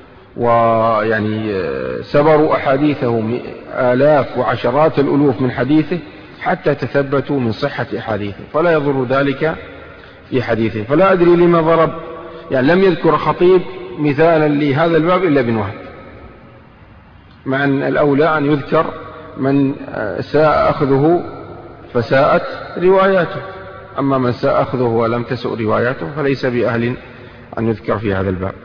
ويعني سبروا أحاديثه آلاف وعشرات الألوف من حديثه حتى تثبتوا من صحة أحاديثه، فلا يضر ذلك في حديثه. فلا أدري لما ضرب، يعني لم يذكر خطيب مثالا لهذا الباب إلا ابن وهب، مع أن الأولى أن يذكر من ساء أخذه فساءت رواياته، أما من ساء أخذه ولم تسؤ رواياته فليس بأهل أن يذكر في هذا الباب.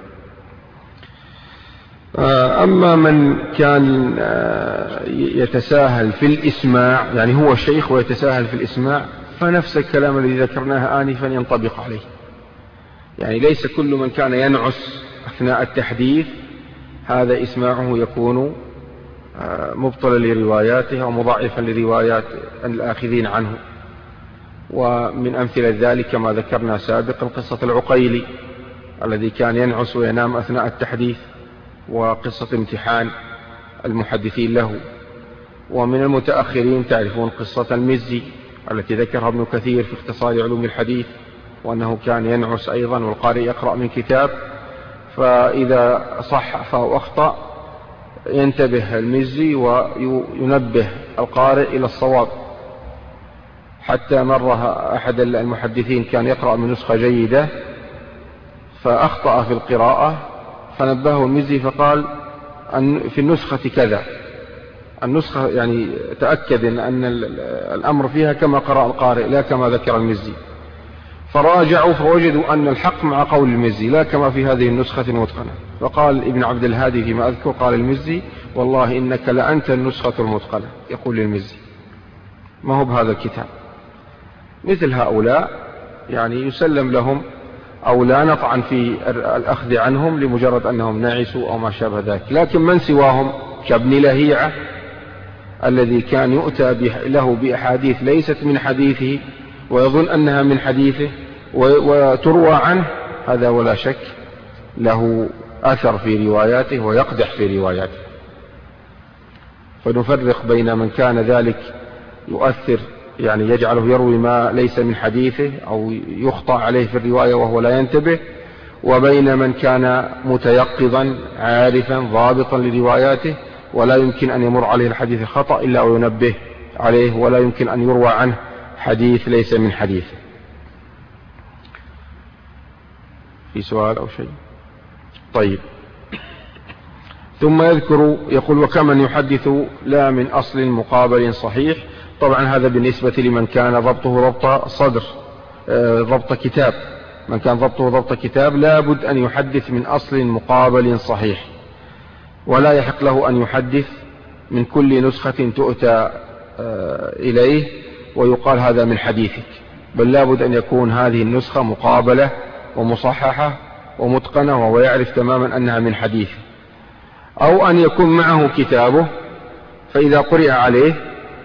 أما من كان يتساهل في الإسماع، يعني هو الشيخ ويتساهل في الإسماع، فنفس الكلام الذي ذكرناه آنفا ينطبق عليه. يعني ليس كل من كان ينعس أثناء التحديث هذا إسماعه يكون مبطلا لرواياته ومضاعفا لروايات الآخذين عنه. ومن أمثلة ذلك ما ذكرنا سابقا قصة العقيلي الذي كان ينعس وينام أثناء التحديث، وقصة امتحان المحدثين له. ومن المتأخرين تعرفون قصة المزي التي ذكرها ابن كثير في اختصار علوم الحديث، وأنه كان ينعس أيضا والقارئ يقرأ من كتاب، فإذا صح أو أخطأ ينتبه المزي وينبه القارئ إلى الصواب. حتى مرة أحد المحدثين كان يقرأ من نسخة جيدة فأخطأ في القراءة، فنبهه المزي فقال أن في النسخة كذا، النسخة يعني تأكد أن الأمر فيها كما قرأ القارئ لا كما ذكر المزي، فراجعوا فوجدوا أن الحق مع قول المزي لا كما في هذه النسخة المتقنة. فقال ابن عبد الهادي فيما أذكر قال المزي والله إنك لأنت النسخة المتقنة، يقول للمزي ما هو بهذا الكتاب. مثل هؤلاء يعني يسلم لهم أو لا نطعن في الأخذ عنهم لمجرد أنهم نعسوا أو ما شابه ذلك. لكن من سواهم كابن لهيعة الذي كان يؤتى له بأحاديث ليست من حديثه ويظن أنها من حديثه وتروى عنه، هذا ولا شك له أثر في رواياته ويقدح في رواياته. فنفرق بين من كان ذلك يؤثر يعني يجعله يروي ما ليس من حديثه أو يخطأ عليه في الرواية وهو لا ينتبه، وبين من كان متيقظا عارفا ضابطا لرواياته ولا يمكن أن يمر عليه الحديث خطأ إلا وينبه عليه ولا يمكن أن يروى عنه حديث ليس من حديثه. في سؤال أو شيء؟ طيب. ثم يذكر يقول وكمن يحدث لا من أصل مقابل صحيح. طبعا هذا بالنسبة لمن كان ضبطه ضبط صدر، ضبط كتاب. من كان ضبطه ضبط كتاب لا بد أن يحدث من أصل مقابل صحيح، ولا يحق له أن يحدث من كل نسخة تؤتى إليه ويقال هذا من حديثك، بل لا بد أن يكون هذه النسخة مقابلة ومصححة ومتقنة وهو يعرف تماما أنها من حديثه، أو أن يكون معه كتابه فإذا قرئ عليه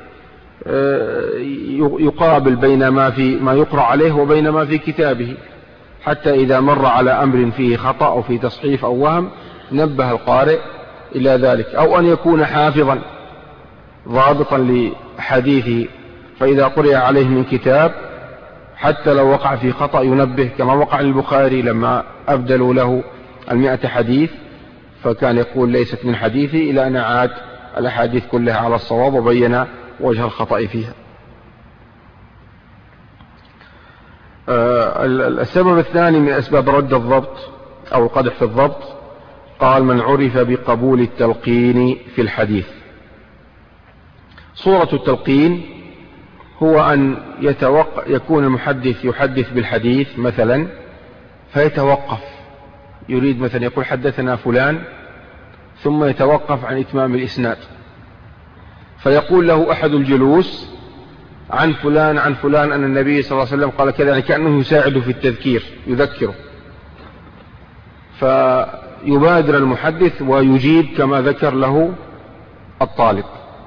يقابل بين ما في ما يقرأ عليه وبين ما في كتابه، حتى إذا مر على أمر فيه خطأ أو فيه تصحيف أو وهم نبه القارئ إلى ذلك، أو أن يكون حافظا ضابطا لحديثه فإذا قرئ عليه من كتاب حتى لو وقع في خطأ ينبه، كما وقع للبخاري لما أبدلوا له المئة حديث فكان يقول ليست من حديثي إلى أن عاد الأحاديث كلها على الصواب وبين وجه الخطأ فيها. السبب الثاني من أسباب رد الضبط أو القدح في الضبط قال من عرف بقبول التلقين في الحديث. صورة التلقين هو أن يتوقف يكون المحدث يحدث بالحديث مثلا فيتوقف، يريد مثلا يقول حدثنا فلان ثم يتوقف عن إتمام الإسناد، فيقول له أحد الجلوس عن فلان عن فلان أن النبي صلى الله عليه وسلم قال كذا، يعني كأنه يساعده في التذكير يذكره، فيبادر المحدث ويجيب كما ذكر له الطالب.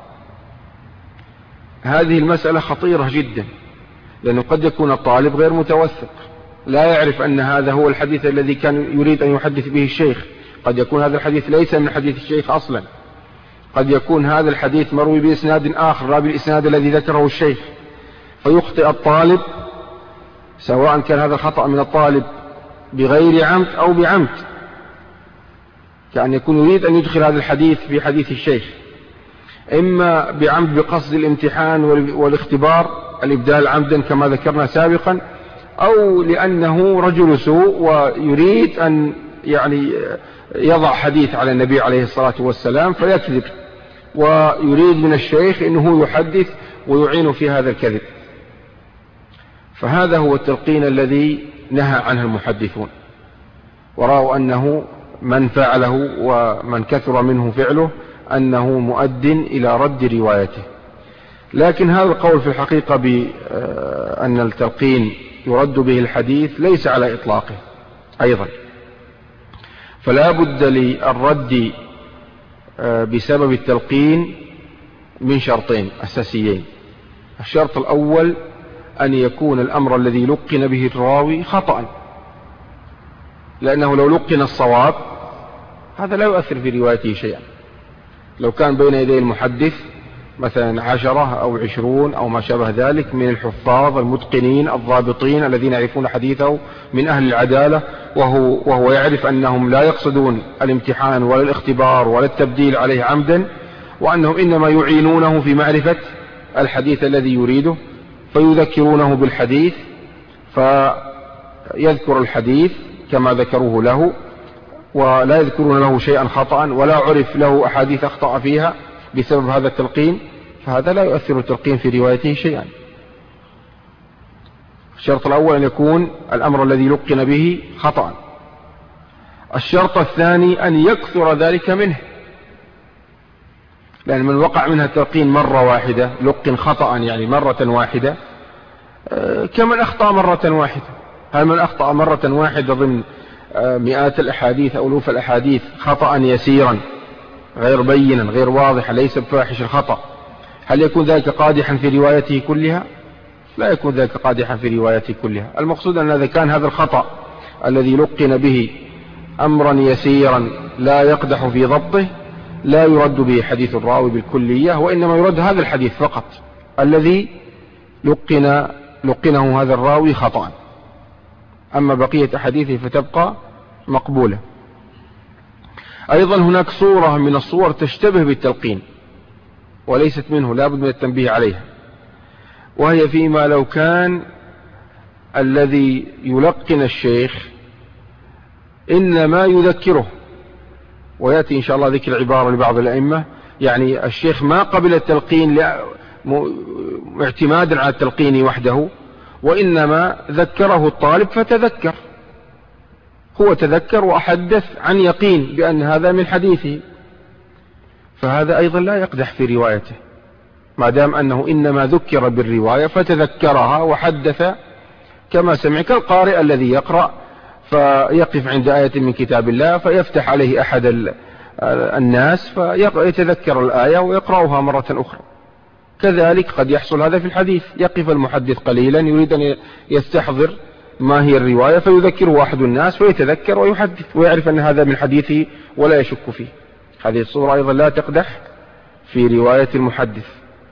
هذه المسألة خطيرة جدا، لأنه قد يكون الطالب غير متوثق لا يعرف أن هذا هو الحديث الذي كان يريد أن يحدث به الشيخ، قد يكون هذا الحديث ليس من حديث الشيخ أصلا، قد يكون هذا الحديث مروي بإسناد آخر لا بالإسناد الذي ذكره الشيخ، فيخطئ الطالب سواء كان هذا الخطأ من الطالب بغير عمد أو بعمد، كأن يكون يريد أن يدخل هذا الحديث في حديث الشيخ، إما بعمد بقصد الامتحان والاختبار الإبدال عمدا كما ذكرنا سابقا، أو لأنه رجل سوء ويريد أن يعني يضع حديث على النبي عليه الصلاة والسلام فيكذب، ويريد من الشيخ أنه يحدث ويعين في هذا الكذب. فهذا هو التلقين الذي نهى عنه المحدثون، ورأوا أنه من فعله ومن كثر منه فعله أنه مؤد إلى رد روايته. لكن هذا القول في الحقيقة بأن التلقين يرد به الحديث ليس على إطلاقه أيضا، فلا بد للرد بسبب التلقين من شرطين أساسيين. الشرط الأول أن يكون الأمر الذي لقن به الراوي خطأ، لأنه لو لقن الصواب هذا لا يؤثر في روايته شيئا. لو كان بين يدي المحدث مثلا عشرة أو عشرون أو ما شابه ذلك من الحفاظ المتقنين الضابطين الذين يعرفون حديثه من أهل العدالة، وهو, وهو يعرف أنهم لا يقصدون الامتحان ولا الاختبار ولا التبديل عليه عمدا، وأنهم إنما يعينونه في معرفة الحديث الذي يريده، فيذكرونه بالحديث فيذكر الحديث كما ذكروه له ولا يذكرون له شيئا خطأ ولا عرف له أحاديث أخطأ فيها بسبب هذا التلقين، فهذا لا يؤثر التلقين في روايته شيئا. الشرط الأول أن يكون الأمر الذي لقن به خطأ. الشرط الثاني أن يكثر ذلك منه، لأن من وقع منها التلقين مرة واحدة لقن خطأ يعني مرة واحدة كمن أخطأ مرة واحدة. هل من أخطأ مرة واحدة ضمن مئات الأحاديث أو ألوف الأحاديث خطأ يسيرا غير بينا غير واضح ليس بفاحش الخطأ، هل يكون ذلك قادحا في روايته كلها؟ لا يكون ذلك قادحا في روايته كلها. المقصود أن إذا كان هذا الخطأ الذي لقن به أمرا يسيرا لا يقدح في ضبطه لا يرد به حديث الراوي بالكلية، وإنما يرد هذا الحديث فقط الذي لقن لقنه هذا الراوي خطأ، أما بقية أحاديثه فتبقى مقبولة. أيضا هناك صورة من الصور تشتبه بالتلقين، وليست منه، لا بد من التنبيه عليها، وهي فيما لو كان الذي يلقن الشيخ إنما يذكره، ويأتي إن شاء الله ذكر عبارة لبعض الأئمة، يعني الشيخ ما قبل التلقين اعتمادا على التلقين وحده، وإنما ذكره الطالب فتذكر، هو تذكر وأحدث عن يقين بأن هذا من حديثه، فهذا أيضا لا يقدح في روايته، ما دام أنه إنما ذكر بالرواية فتذكرها وحدث كما سمع، كالقارئ الذي يقرأ فيقف عند آية من كتاب الله فيفتح عليه أحد الناس فيتذكر الآية ويقرأها مرة أخرى. كذلك قد يحصل هذا في الحديث، يقف المحدث قليلا يريد أن يستحضر ما هي الرواية فيذكره واحد الناس فيتذكر ويحدث ويعرف أن هذا من حديثه ولا يشك فيه. هذه الصورة أيضا لا تقدح في رواية المحدث.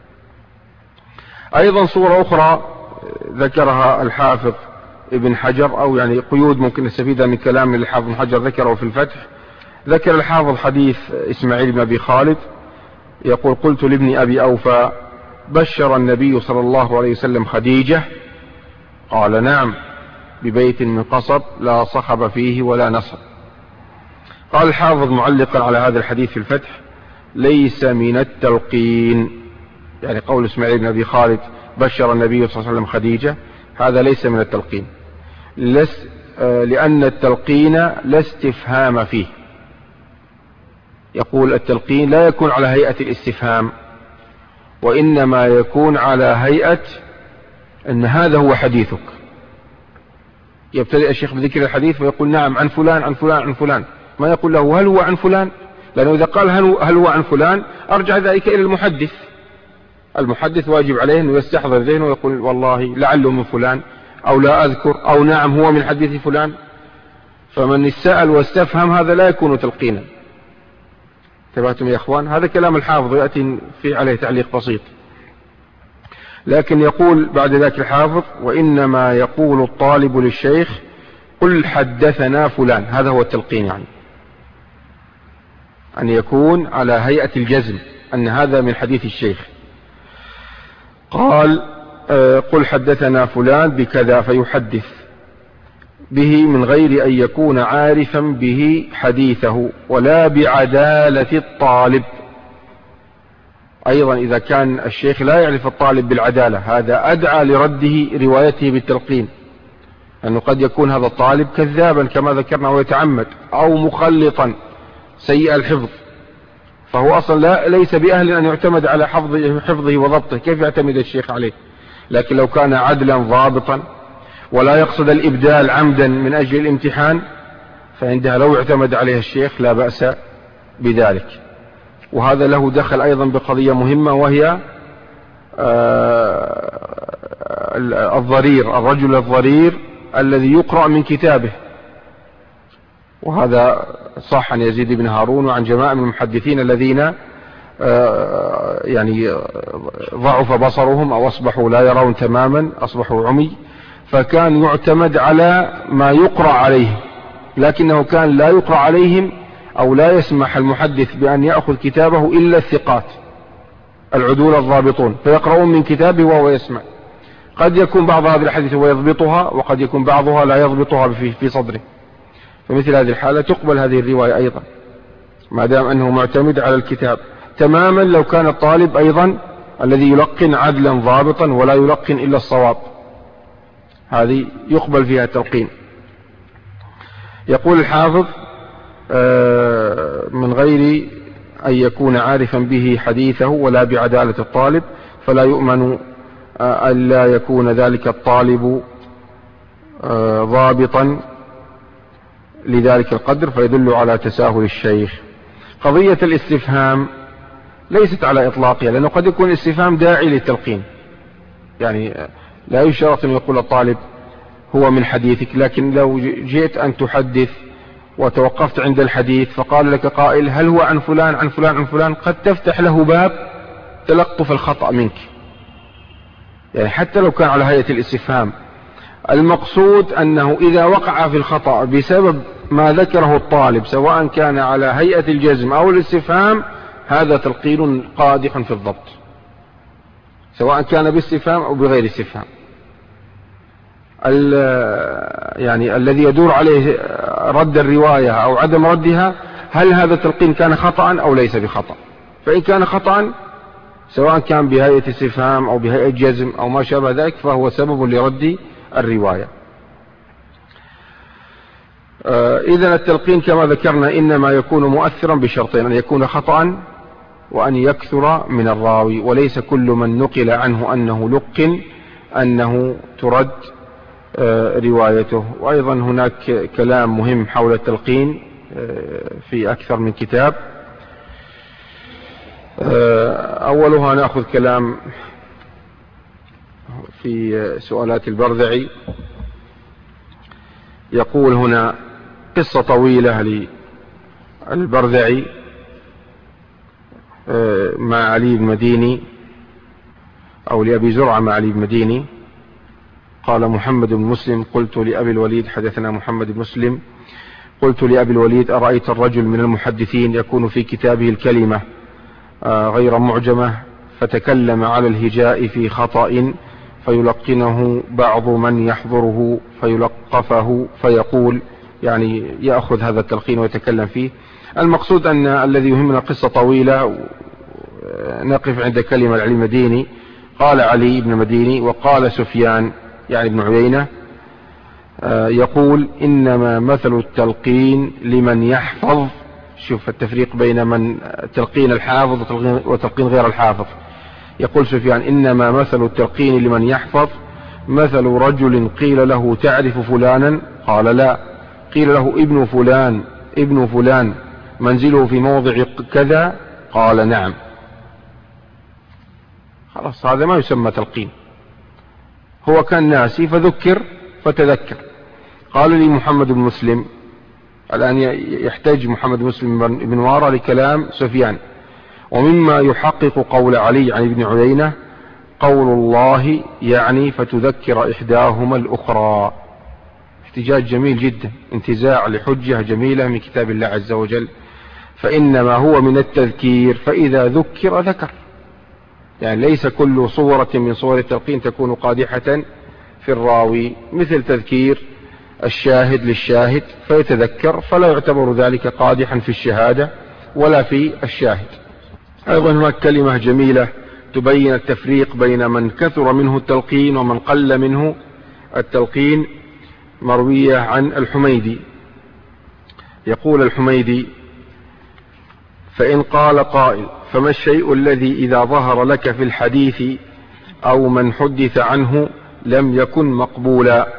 أيضا صورة أخرى ذكرها الحافظ ابن حجر، أو يعني قيود ممكن نستفيدها من كلام الحافظ ابن حجر ذكره في الفتح. ذكر الحافظ حديث إسماعيل بن أبي خالد يقول: قلت لابن أبي أوفى: بشر النبي صلى الله عليه وسلم خديجة؟ قال: نعم، ببيت من قصب لا صخب فيه ولا نصب. قال الحافظ معلقا على هذا الحديث في الفتح: ليس من التلقين، يعني قول إسماعيل بن أبي خالد بشر النبي صلى الله عليه وسلم خديجة هذا ليس من التلقين، لس لأن التلقين لا استفهام فيه. يقول التلقين لا يكون على هيئة الاستفهام، وإنما يكون على هيئة أن هذا هو حديثك. يبتدئ الشيخ بذكر الحديث ويقول: نعم، عن فلان عن فلان عن فلان، ما يقول له هل هو عن فلان، لأنه إذا قال هل هو عن فلان أرجع ذلك إلى المحدث. المحدث واجب عليه أنه يستحضر ذهنه ويقول: والله لعله من فلان، أو لا أذكر، أو نعم هو من حديث فلان. فمن استسأل واستفهم هذا لا يكون تلقينا. انتبهتم يا إخوان؟ هذا كلام الحافظ يأتي في عليه تعليق بسيط. لكن يقول بعد ذلك الحافظ: وإنما يقول الطالب للشيخ: قل حدثنا فلان. هذا هو التلقين، يعني أن يكون على هيئة الجزم أن هذا من حديث الشيخ. قال: قل حدثنا فلان بكذا، فيحدث به من غير أن يكون عارفا به حديثه ولا بعدالة الطالب. أيضا إذا كان الشيخ لا يعرف الطالب بالعدالة هذا أدعى لرده روايته بالتلقين، أنه قد يكون هذا الطالب كذابا كما ذكرنا ويتعمد، أو مخلطا سيء الحفظ، فهو أصلا لا ليس بأهل أن يعتمد على حفظه, حفظه وضبطه، كيف يعتمد الشيخ عليه؟ لكن لو كان عدلا ضابطا ولا يقصد الإبدال عمدا من أجل الامتحان فعندها لو اعتمد عليه الشيخ لا بأس بذلك. وهذا له دخل أيضا بقضية مهمة، وهي الضرير، الرجل الضرير الذي يقرأ من كتابه. وهذا صح عن يزيد بن هارون وعن جماعة من المحدثين الذين يعني ضعف بصرهم أو أصبحوا لا يرون تماما، أصبحوا عمي، فكان يعتمد على ما يقرأ عليه، لكنه كان لا يقرأ عليهم أو لا يسمح المحدث بأن يأخذ كتابه إلا الثقات العدول الضابطون، فيقرؤون من كتابه وهو يسمع. قد يكون بعض هذه الحديث هو يضبطها، وقد يكون بعضها لا يضبطها في صدره، فمثل هذه الحالة تقبل هذه الرواية أيضا ما دام أنه معتمد على الكتاب تماما. لو كان الطالب أيضا الذي يلقن عدلا ضابطا ولا يلقن إلا الصواب، هذه يقبل فيها التلقين. يقول الحافظ: من غير أن يكون عارفا به حديثه ولا بعدالة الطالب، فلا يؤمن ألا يكون ذلك الطالب ضابطا لذلك القدر، فيدل على تساهل الشيخ. قضية الاستفهام ليست على إطلاقها، لأنه قد يكون الاستفهام داعي للتلقين، يعني لا يشترط أن يقول الطالب هو من حديثك، لكن لو جئت أن تحدث وتوقفت عند الحديث فقال لك قائل هل هو عن فلان عن فلان عن فلان، قد تفتح له باب تلقف الخطأ منك، يعني حتى لو كان على هيئة الاستفهام. المقصود أنه إذا وقع في الخطأ بسبب ما ذكره الطالب، سواء كان على هيئة الجزم أو الاستفهام، هذا تلقين قادح في الضبط، سواء كان باستفهام أو بغير استفهام. يعني الذي يدور عليه رد الرواية أو عدم ردها، هل هذا التلقين كان خطأ أو ليس بخطأ؟ فإن كان خطأ سواء كان بهيئة استفهام أو بهيئة جزم أو ما شابه ذلك فهو سبب لرد الرواية. إذن التلقين كما ذكرنا إنما يكون مؤثرا بشرطين: أن يكون خطأ وأن يكثر من الراوي، وليس كل من نقل عنه أنه لقن أنه ترد روايته. وأيضا هناك كلام مهم حول التلقين في أكثر من كتاب. أولها نأخذ كلام في سؤالات البرذعي. يقول هنا: قصة طويلة للبرذعي مع علي بن مديني، أو لأبي زرعة مع علي بن مديني. قال محمد بن مسلم: قلت لأبي الوليد، حدثنا محمد بن مسلم، قلت لأبي الوليد: أرأيت الرجل من المحدثين يكون في كتابه الكلمة غير معجمة فتكلم على الهجاء في خطأ فيلقنه بعض من يحضره فيلقفه فيقول، يعني يأخذ هذا التلقين ويتكلم فيه. المقصود أن الذي يهمنا قصة طويلة، نقف عند كلمة علي المديني. قال علي بن مديني وقال سفيان يعني ابن عيينة يقول: إنما مثل التلقين لمن يحفظ. شوف التفريق بين من تلقين الحافظ وتلقين غير الحافظ. يقول سفيان: إنما مثل التلقين لمن يحفظ مثل رجل قيل له: تعرف فلانا؟ قال: لا. قيل له: ابن فلان ابن فلان منزله في موضع كذا؟ قال: نعم. خلاص، هذا ما يسمى تلقين، هو كان ناسي فذكر فتذكر. قال لي محمد بن مسلم، الآن يحتاج محمد بن مسلم بن وارى لكلام سفيان: ومما يحقق قول علي عن ابن عيينة قول الله يعني فتذكر إحداهما الأخرى. احتجاج جميل جدا، انتزاع لحجة جميلة من كتاب الله عز وجل. فإنما هو من التذكير، فإذا ذكر ذكر. يعني ليس كل صورة من صور التلقين تكون قادحة في الراوي، مثل تذكير الشاهد للشاهد فيتذكر، فلا يعتبر ذلك قادحا في الشهادة ولا في الشاهد. أيضا هناك كلمة جميلة تبين التفريق بين من كثر منه التلقين ومن قل منه التلقين، مروية عن الحميدي. يقول الحميدي: فإن قال قائل: فما الشيء الذي إذا ظهر لك في الحديث أو من حدث عنه لم يكن مقبولا؟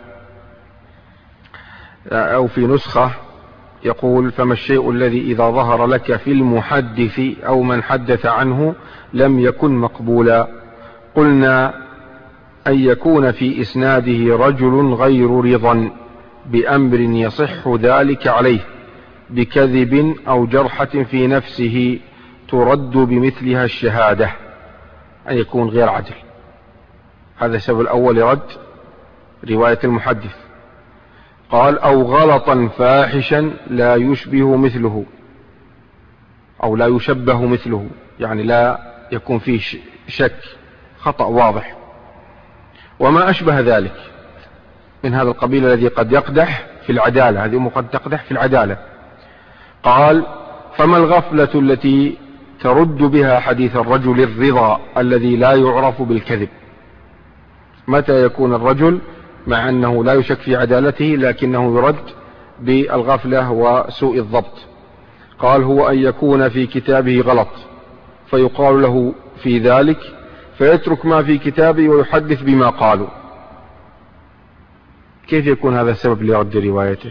أو في نسخة يقول: فما الشيء الذي إذا ظهر لك في المحدث أو من حدث عنه لم يكن مقبولا؟ قلنا: أن يكون في إسناده رجل غير رضا بأمر يصح ذلك عليه بكذب أو جرحة في نفسه ترد بمثلها الشهادة، أن يكون غير عدل. هذا السبب الأول لرد رواية المحدث. قال: أو غلطا فاحشا لا يشبه مثله أو لا يشبه مثله، يعني لا يكون فيه شك، خطأ واضح، وما أشبه ذلك من هذا القبيل الذي قد يقدح في العدالة. هذه أمور قد تقدح في العدالة. قال: فما الغفلة التي ترد بها حديث الرجل الرضا الذي لا يعرف بالكذب؟ متى يكون الرجل مع أنه لا يشك في عدالته لكنه يرد بالغفلة وسوء الضبط؟ قال: هو أن يكون في كتابه غلط فيقال له في ذلك فيترك ما في كتابه ويحدث بما قالوا. كيف يكون هذا السبب لرد روايته؟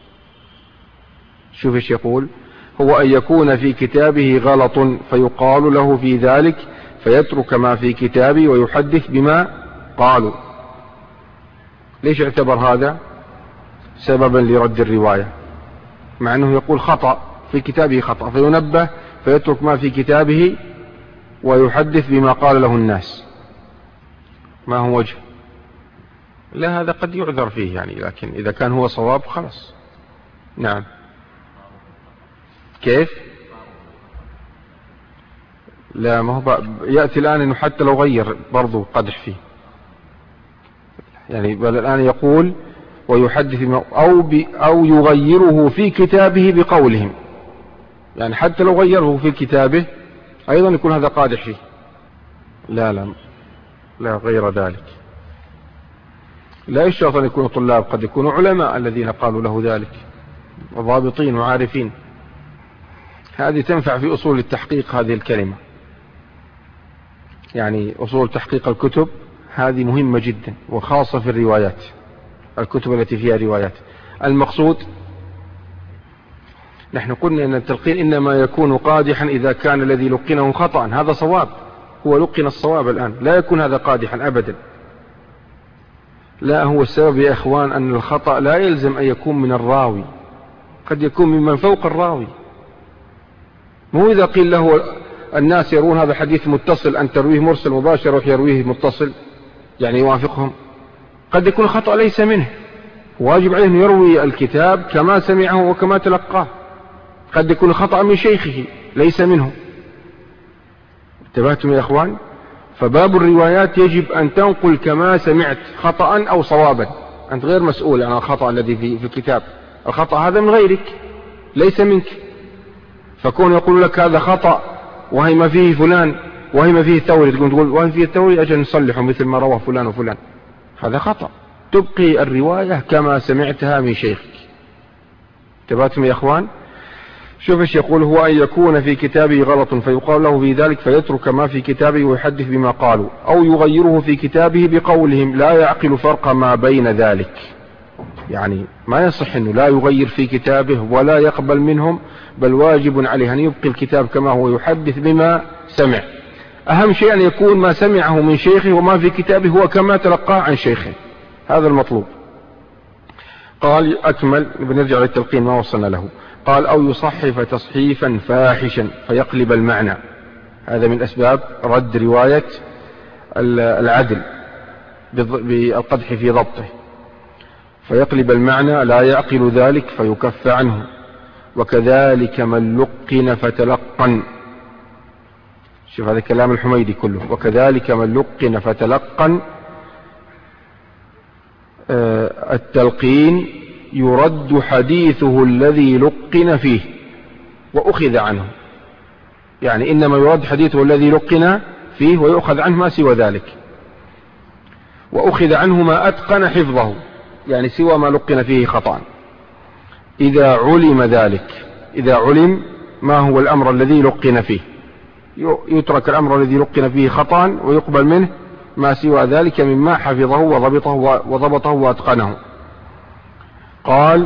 شوف ايش يقول: هو أن يكون في كتابه غلط فيقال له في ذلك فيترك ما في كتابه ويحدث بما قالوا. ليش اعتبر هذا سببا لرد الرواية مع أنه يقول خطأ في كتابه خطأ، فينبه فيترك ما في كتابه ويحدث بما قال له الناس؟ ما هو وجه؟ لا، هذا قد يعذر فيه يعني، لكن إذا كان هو صواب خلاص. نعم. كيف؟ لا، ما هو يأتي الآن أنه حتى لو غير برضو قدح فيه، يعني بل الآن يقول ويحدث أو, أو يغيره في كتابه بقولهم، يعني حتى لو غيره في كتابه أيضا يكون هذا قادح فيه. لا لا لا غير ذلك. لا يشترط أن يكونوا طلاب، قد يكونوا علماء الذين قالوا له ذلك وضابطين وعارفين. هذه تنفع في أصول التحقيق هذه الكلمة، يعني أصول تحقيق الكتب هذه مهمة جدا، وخاصة في الروايات، الكتب التي فيها روايات. المقصود نحن قلنا أن التلقين إنما يكون قادحا إذا كان الذي لقنه خطأ، هذا صواب، هو لقن الصواب الآن، لا يكون هذا قادحا أبدا. لا، هو السبب يا إخوان أن الخطأ لا يلزم أن يكون من الراوي، قد يكون ممن فوق الراوي. مو إذا قيل له الناس يرون هذا حديث متصل أن ترويه مرسل مباشر ويرويه متصل يعني يوافقهم، قد يكون الخطأ ليس منه، واجب عليه أن يروي الكتاب كما سمعه وكما تلقاه. قد يكون الخطأ من شيخه ليس منه. انتبهتم يا إخوان؟ فباب الروايات يجب أن تنقل كما سمعت خطأ أو صوابا، أنت غير مسؤول عن الخطأ الذي في الكتاب، الخطأ هذا من غيرك ليس منك. فكون يقول لك هذا خطأ وهي ما فيه فلان وهي ما فيه الثوري، تقول تقول وهي فيه الثوري أجل نصلحه مثل ما رواه فلان وفلان، هذا خطأ. تبقي الرواية كما سمعتها من شيخك. انتبهتم يا إخوان؟ شوف ايش يقول، هو أن يكون في كتابه غلط فيقال له في ذلك فيترك ما في كتابه ويحدث بما قالوا، أو يغيره في كتابه بقولهم لا يعقل فرق ما بين ذلك. يعني ما يصح أنه لا يغير في كتابه ولا يقبل منهم، بل واجب عليه أن يبقي الكتاب كما هو يحدث بما سمع. أهم شيء أن يكون ما سمعه من شيخه وما في كتابه هو كما تلقاه عن شيخه، هذا المطلوب. قال أكمل، بنرجع للتلقين ما وصلنا له. قال أو يصحف تصحيفا فاحشا فيقلب المعنى، هذا من أسباب رد رواية العدل بالقدح في ضبطه. فيقلب المعنى لا يعقل ذلك فيكف عنه. وكذلك من لقن فتلقن، شوف هذا كلام الحميدي كله، وكذلك من لقن فتلقن آه التلقين يرد حديثه الذي لقن فيه وأخذ عنه، يعني إنما يرد حديثه الذي لقن فيه ويأخذ عنه ما سوى ذلك. وأخذ عنه ما أتقن حفظه، يعني سوى ما لقن فيه خطأ، إذا علم ذلك، إذا علم ما هو الأمر الذي لقن فيه، يترك الأمر الذي لقن فيه خطأ ويقبل منه ما سوى ذلك مما حفظه وضبطه وضبطه وأتقنه. قال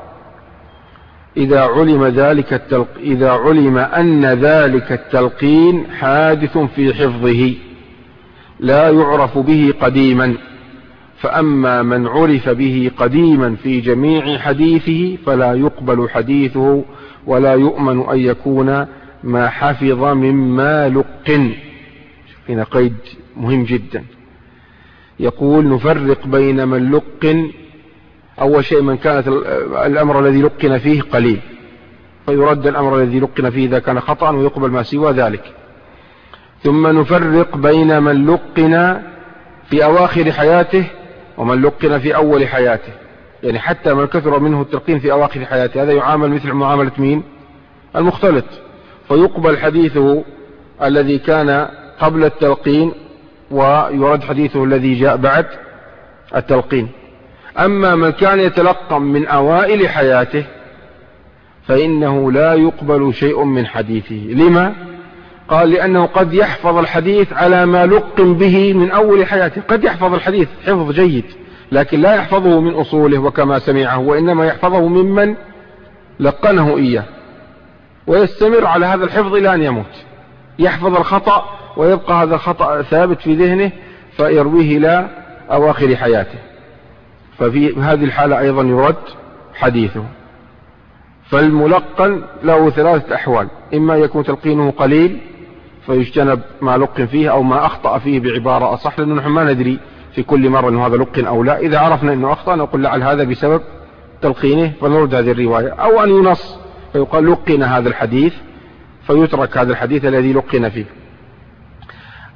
إذا علم ذلك التلق... إذا علم أن ذلك التلقين حادث في حفظه لا يعرف به قديما، فأما من عرف به قديما في جميع حديثه فلا يقبل حديثه ولا يؤمن أن يكون ما حفظ مما لقن. هنا قيد مهم جدا، يقول نفرق بين من لقن، أول شيء من كانت الأمر الذي لقن فيه قليل فيرد الأمر الذي لقن فيه إذا كان خطأ ويقبل ما سوى ذلك. ثم نفرق بين من لقن في أواخر حياته ومن لقن في أول حياته، يعني حتى من كثر منه التلقين في أواخر حياته هذا يعامل مثل معاملة مين؟ المختلط، فيقبل حديثه الذي كان قبل التلقين ويرد حديثه الذي جاء بعد التلقين. أما من كان يتلقن من أوائل حياته فإنه لا يقبل شيء من حديثه. لما؟ قال لأنه قد يحفظ الحديث على ما لقن به من أول حياته، قد يحفظ الحديث حفظ جيد لكن لا يحفظه من أصوله وكما سمعه، وإنما يحفظه ممن لقنه إياه، ويستمر على هذا الحفظ إلى أن يموت، يحفظ الخطأ ويبقى هذا الخطأ ثابت في ذهنه فيرويه إلى أواخر حياته، ففي هذه الحالة أيضا يرد حديثه. فالملقن له ثلاثة أحوال، إما يكون تلقينه قليل فيجتنب ما لقن فيه أو ما أخطأ فيه بعبارة أصح، لأنه نحن ما ندري في كل مرة أنه هذا لقن أو لا، إذا عرفنا أنه أخطأ نقول لعل هذا بسبب تلقينه فنرد هذه الرواية، أو أن ينص فيقال لقن هذا الحديث فيترك هذا الحديث الذي لقن فيه.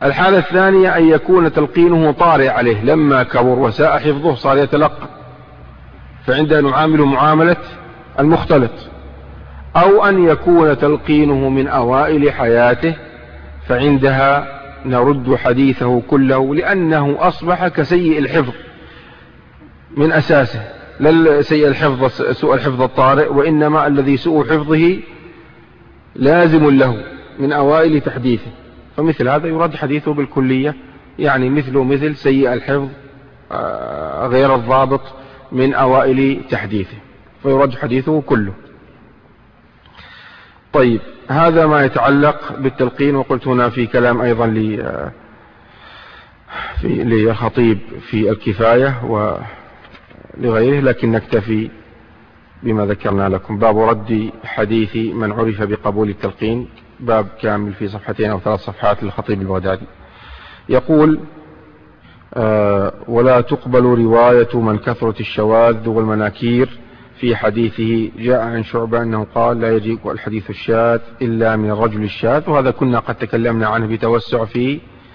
الحالة الثانية أن يكون تلقينه طارئ عليه، لما كبر وساء حفظه صار يتلقى، فعندها نعامله معاملة المختلط. أو أن يكون تلقينه من أوائل حياته، فعندها نرد حديثه كله، لأنه أصبح كسيء الحفظ من أساسه، لا سيء الحفظ سوء الحفظ الطارئ، وإنما الذي سوء حفظه لازم له من أوائل تحديثه، فمثل هذا يرد حديثه بالكلية، يعني مثله مثل سيء الحفظ غير الضابط من أوائل تحديثه، فيرد حديثه كله. طيب، هذا ما يتعلق بالتلقين. وقلت هنا في كلام أيضا للخطيب في الكفاية ولغيره، لكن نكتفي بما ذكرنا لكم. باب رد حديث من عرف بقبول التلقين، باب كامل في صفحتين أو ثلاث صفحات للخطيب البغدادي. يقول: آه ولا تقبل رواية من كثرت الشواذ والمناكير في حديثه. جاء عن شعبة أنه قال: لا يجيء الحديث الشاذ إلا من الرجل الشاذ، وهذا كنا قد تكلمنا عنه بتوسع في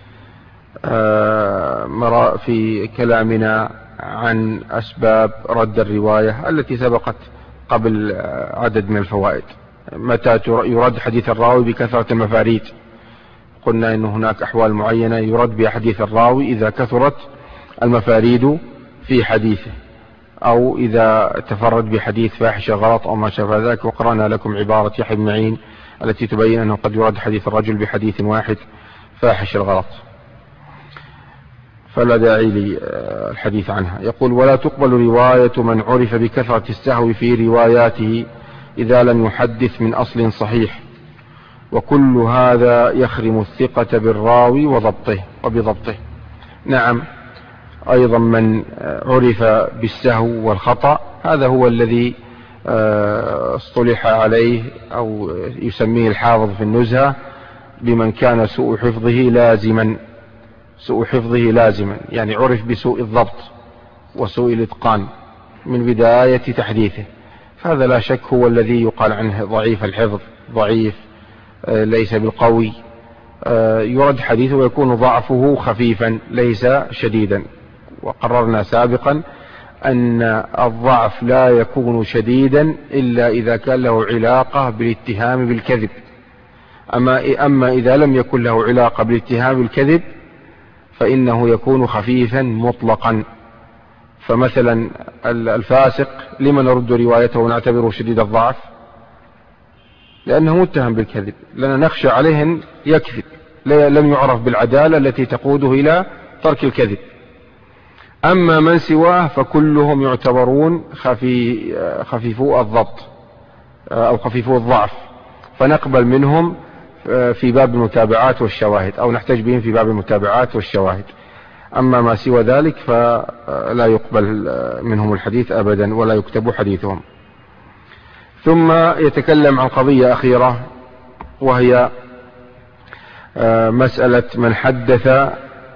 آه في كلامنا عن أسباب رد الرواية التي سبقت قبل عدد من الفوائد. متى يرد حديث الراوي بكثرة المفاريد؟ قلنا إن هناك أحوال معينة يرد بها حديث الراوي إذا كثرت المفاريد في حديثه، أو إذا تفرد بحديث فاحش غلط أو ما شابه ذلك. وقرأنا لكم عبارة يحيى بن معين التي تبين أنه قد يرد حديث الرجل بحديث واحد فاحش الغلط، فلا داعي للحديث عنها. يقول: ولا تقبل رواية من عرف بكثرة السهو في رواياته إذا لم يحدث من أصل صحيح، وكل هذا يخرم الثقة بالراوي وضبطه وبضبطه. نعم، أيضا من عرف بالسهو والخطأ هذا هو الذي اصطلح عليه أو يسميه الحافظ في النزهة بمن كان سوء حفظه لازما، سوء حفظه لازما، يعني عرف بسوء الضبط وسوء الإتقان من بداية تحديثه، فهذا لا شك هو الذي يقال عنه ضعيف الحفظ، ضعيف ليس بالقوي، يرد حديثه ويكون ضعفه خفيفا ليس شديدا. وقررنا سابقا أن الضعف لا يكون شديدا إلا إذا كان له علاقة بالاتهام بالكذب، أما, أما إذا لم يكن له علاقة بالاتهام بالكذب فإنه يكون خفيفا مطلقا. فمثلا الفاسق لما نرد روايته ونعتبره شديد الضعف؟ لأنه متهم بالكذب، لأننا نخشى عليه أن يكذب، لم يعرف بالعدالة التي تقوده إلى ترك الكذب. أما من سواه فكلهم يعتبرون خفي خفيفو الضبط أو خفيفو الضعف، فنقبل منهم في باب المتابعات والشواهد، أو نحتاج بهم في باب المتابعات والشواهد. أما ما سوى ذلك فلا يقبل منهم الحديث أبدا ولا يكتب حديثهم. ثم يتكلم عن قضية أخيرة، وهي مسألة من حدث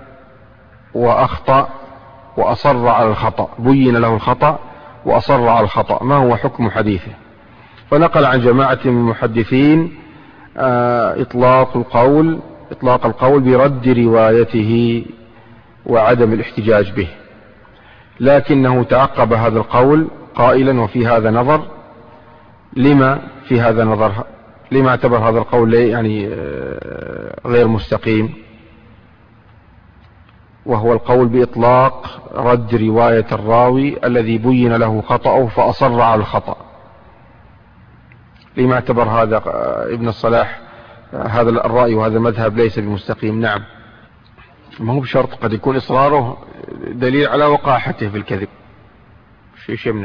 وأخطأ وأصر على الخطأ، بين له الخطأ وأصر على الخطأ، ما هو حكم حديثه؟ فنقل عن جماعة من المحدثين إطلاق القول إطلاق القول برد روايته وعدم الاحتجاج به، لكنه تعقب هذا القول قائلا: وفي هذا نظر. لما في هذا نظر؟ لما اعتبر هذا القول يعني غير مستقيم؟ وهو القول بإطلاق رد رواية الراوي الذي بين له خطأه فأصر على الخطأ. لما اعتبر هذا ابن الصلاح هذا الرأي وهذا المذهب ليس بمستقيم؟ نعم، ما هو بشرط، قد يكون إصراره دليل على وقاحته في الكذب، شيء يمنع.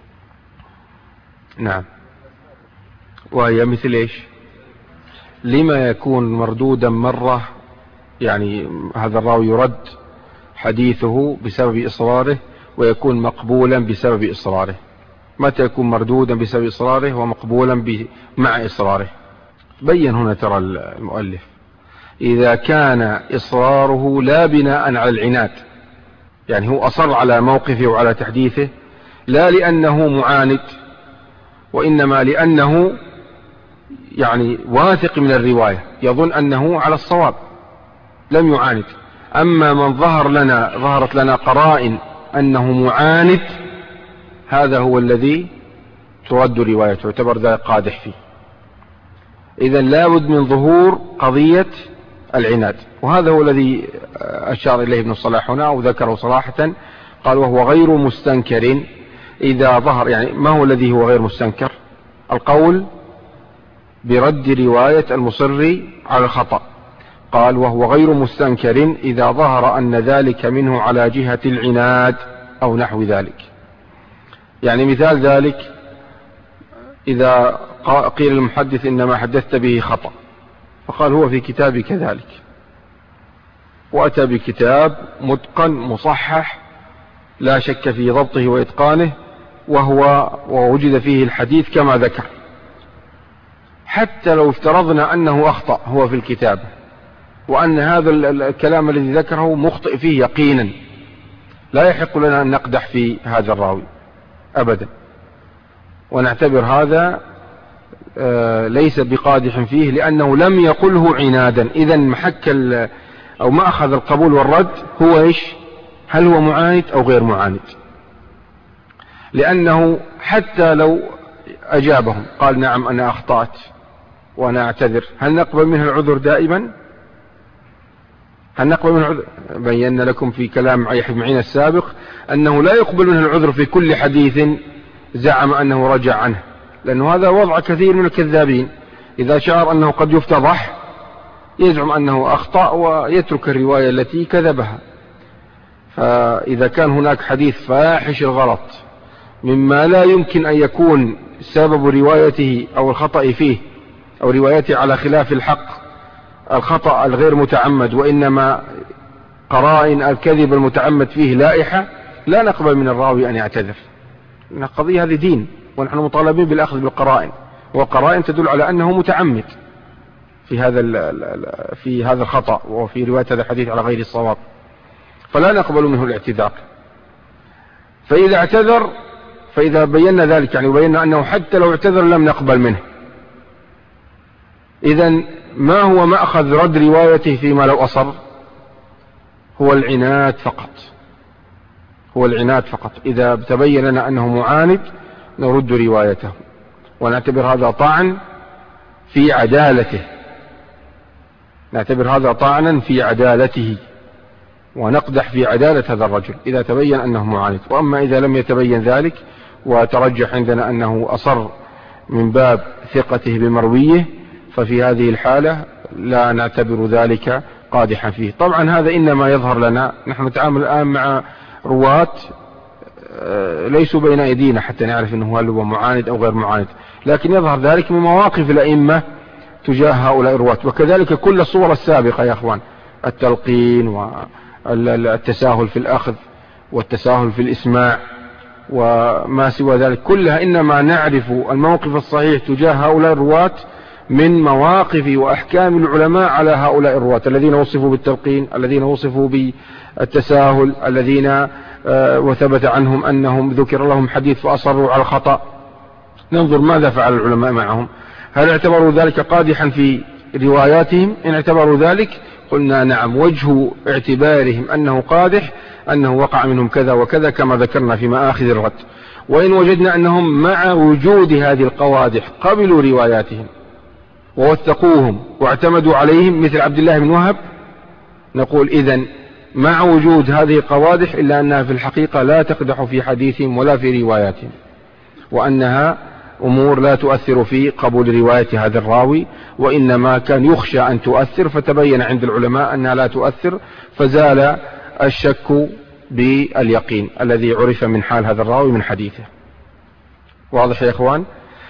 نعم، وهي مثل إيش؟ لما يكون مردودا مرة، يعني هذا الراوي يرد حديثه بسبب إصراره ويكون مقبولا بسبب إصراره. متى يكون مردودا بسبب إصراره ومقبولا مع إصراره؟ بين هنا ترى المؤلف: إذا كان إصراره لا بناء على العناد، يعني هو أصر على موقفه وعلى تحديثه لا لأنه معاند، وإنما لأنه يعني واثق من الرواية، يظن أنه على الصواب، لم يعاند. أما من ظهر لنا ظهرت لنا قرائن أنه معاند، هذا هو الذي ترد روايته، يعتبر ذلك قادح فيه. إذا لابد من ظهور قضية العناد، وهذا هو الذي أشار إليه ابن الصلاح هنا وذكره صراحة. قال وهو غير مستنكر إذا ظهر، يعني ما هو الذي هو غير مستنكر؟ القول برد رواية المصر على الخطأ. قال وهو غير مستنكر إذا ظهر أن ذلك منه على جهة العناد أو نحو ذلك. يعني مثال ذلك إذا قيل المحدث إنما حدثت به خطأ، فقال هو في كتابي كذلك، وأتى بكتاب متقن مصحح لا شك في ضبطه وإتقانه، وهو ووجد فيه الحديث كما ذكر. حتى لو افترضنا أنه أخطأ هو في الكتاب، وأن هذا الكلام الذي ذكره مخطئ فيه يقينا، لا يحق لنا أن نقدح في هذا الراوي أبدا، ونعتبر هذا ليس بقادح فيه لأنه لم يقله عنادا. إذا محك أو ما أخذ القبول والرد هو إيش؟ هل هو معاند أو غير معاند؟ لأنه حتى لو أجابهم قال نعم أنا أخطأت وأنا أعتذر، هل نقبل منه العذر دائما؟ هل نقبل منه العذر؟ بينا لكم في كلام يحيى بن معين السابق أنه لا يقبل منه العذر في كل حديث زعم أنه رجع عنه، لأنه هذا وضع كثير من الكذابين. إذا شعر أنه قد يفتضح يزعم أنه أخطأ ويترك الرواية التي كذبها. فإذا كان هناك حديث فاحش الغلط مما لا يمكن أن يكون سبب روايته أو الخطأ فيه أو روايته على خلاف الحق الخطأ الغير متعمد، وإنما قرائن الكذب المتعمد فيه لائحة، لا نقبل من الراوي أن يعتذر. القضية هذه دين، ونحن مطالبين بالأخذ بالقرائن، والقرائن تدل على أنه متعمد في هذا في هذا الخطأ وفي رواية هذا الحديث على غير الصواب، فلا نقبل منه الاعتذار. فإذا اعتذر، فإذا بينا ذلك يعني وبينا أنه حتى لو اعتذر لم نقبل منه، إذن ما هو مأخذ رد روايته فيما لو أصر؟ هو العناد فقط، هو العناد فقط. إذا تبين لنا أنه معاند نرد روايته، ونعتبر هذا طعن في عدالته، نعتبر هذا طعنا في عدالته، ونقدح في عدالة هذا الرجل إذا تبين أنه معاند. وأما إذا لم يتبين ذلك وترجح عندنا أنه أصر من باب ثقته بمرويه، ففي هذه الحالة لا نعتبر ذلك قادحا فيه. طبعا هذا إنما يظهر لنا، نحن نتعامل الآن مع رواة ليسوا بين أيدينا حتى نعرف أنه هل هو معاند أو غير معاند، لكن يظهر ذلك من مواقف الأئمة تجاه هؤلاء الرواة. وكذلك كل الصور السابقة يا أخوان، التلقين والتساهل في الأخذ والتساهل في الإسماع وما سوى ذلك، كلها إنما نعرف الموقف الصحيح تجاه هؤلاء الرواة من مواقف وأحكام العلماء على هؤلاء الرواة الذين وصفوا بالتلقين، الذين وصفوا بالتساهل، الذين وثبت عنهم أنهم ذكر لهم حديث فأصروا على الخطأ. ننظر ماذا فعل العلماء معهم، هل اعتبروا ذلك قادحا في رواياتهم؟ إن اعتبروا ذلك قلنا نعم، وجه اعتبارهم أنه قادح أنه وقع منهم كذا وكذا كما ذكرنا في مآخذ الرد. وإن وجدنا أنهم مع وجود هذه القوادح قبلوا رواياتهم ووثقوهم واعتمدوا عليهم مثل عبد الله بن وهب، نقول إذن مع وجود هذه القوادح إلا أنها في الحقيقة لا تقدح في حديثهم ولا في رواياتهم، وأنها أمور لا تؤثر في قبول رواية هذا الراوي، وإنما كان يخشى أن تؤثر، فتبين عند العلماء أنها لا تؤثر، فزال الشك باليقين الذي عرف من حال هذا الراوي من حديثه. واضح يا إخوان؟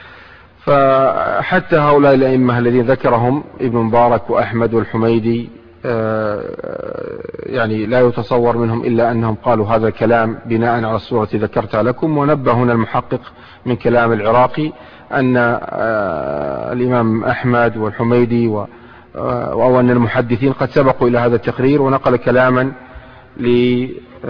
فحتى هؤلاء الأئمة الذين ذكرهم ابن مبارك وأحمد والحميدي يعني لا يتصور منهم إلا أنهم قالوا هذا الكلام بناء على الصورة ذكرتها لكم. ونبه هنا المحقق من كلام العراقي أن الإمام أحمد والحميدي أو أن المحدثين قد سبقوا إلى هذا التقرير، ونقل كلاما ل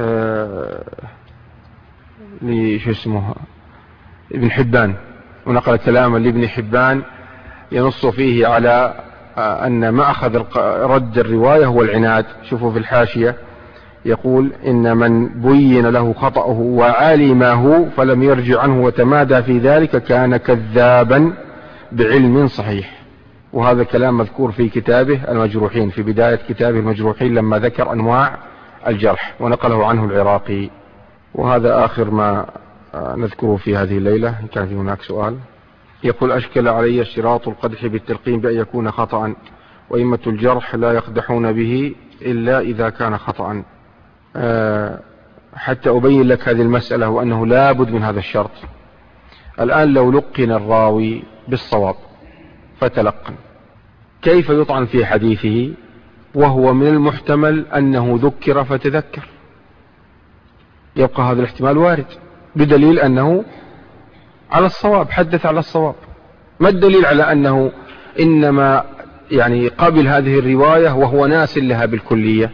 لشو اسمه ابن حبان، ونقل كلاما لابن حبان ينص فيه على أن مأخذ رد الرواية هو العناد. شوفوا في الحاشية يقول إن من بين له خطأه وعلمه فلم يرجع عنه وتمادى في ذلك كان كذابا بعلم صحيح. وهذا كلام مذكور في كتابه المجروحين، في بداية كتابه المجروحين لما ذكر أنواع الجرح، ونقله عنه العراقي. وهذا آخر ما نذكره في هذه الليلة. كان في هناك سؤال يقول: أشكل علي اشتراط القدح بالتلقين بأن يكون خطأ، وإمة الجرح لا يقدحون به إلا إذا كان خطأ. أه حتى أبين لك هذه المسألة وأنه لا بد من هذا الشرط. الآن لو لقن الراوي بالصواب فتلقن، كيف يطعن في حديثه وهو من المحتمل أنه ذكر فتذكر؟ يبقى هذا الاحتمال وارد، بدليل أنه على الصواب، حدث على الصواب. ما الدليل على أنه إنما يعني قبل هذه الرواية وهو ناس لها بالكلية؟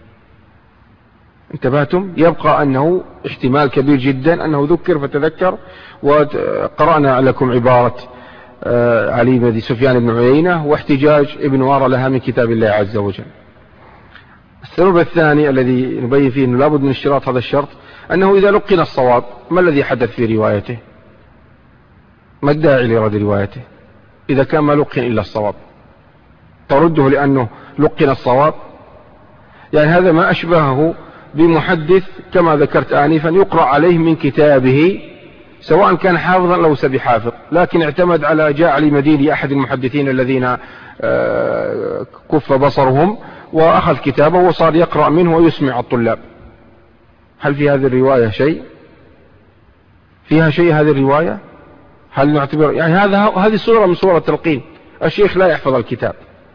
انتبهتم؟ يبقى أنه احتمال كبير جدا أنه ذكر فتذكر. وقرأنا لكم عبارة علي بن سفيان بن عيينة واحتجاج ابن وارى لها من كتاب الله عز وجل. السبب الثاني الذي نبين فيه أنه لابد من اشتراط هذا الشرط أنه إذا لقن الصواب ما الذي حدث في روايته؟ ما الداعي لرد روايته إذا كان ما لقن إلا الصواب؟ ترده لأنه لقن الصواب؟ يعني هذا ما أشبهه بمحدث كما ذكرت آنفا يقرأ عليه من كتابه سواء كان حافظا أو سبي حافظ، لكن اعتمد على جاء لمدينة أحد المحدثين الذين كف بصرهم وأخذ كتابه وصار يقرأ منه ويسمع الطلاب. هل في هذه الرواية شيء؟ فيها شيء هذه الرواية؟ هل نعتبر يعني هذا هذه صورة من صورة التلقين؟ الشيخ لا يحفظ الكتاب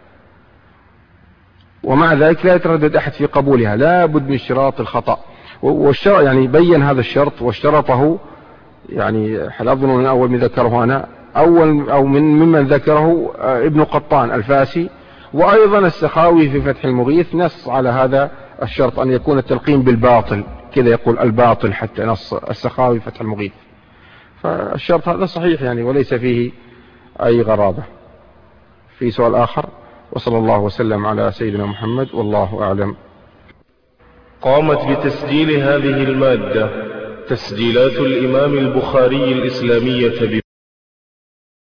ومع ذلك لا يتردد أحد في قبولها، لا بد من اشتراط الخطأ. والشرط يعني بين هذا الشرط واشترطه، يعني هل أظن من أول من ذكره أنا أول أو من ممن ذكره ابن قطان الفاسي، وأيضا السخاوي في فتح المغيث نص على هذا الشرط أن يكون التلقين بالباطل، كذا يقول الباطل حتى نص السخاوي في فتح المغيث. فالشرط هذا صحيح يعني وليس فيه أي غرابة. في سؤال آخر؟ وصلى الله وسلم على سيدنا محمد والله أعلم. قامت بتسجيل هذه المادة تسجيلات الإمام البخاري الإسلامية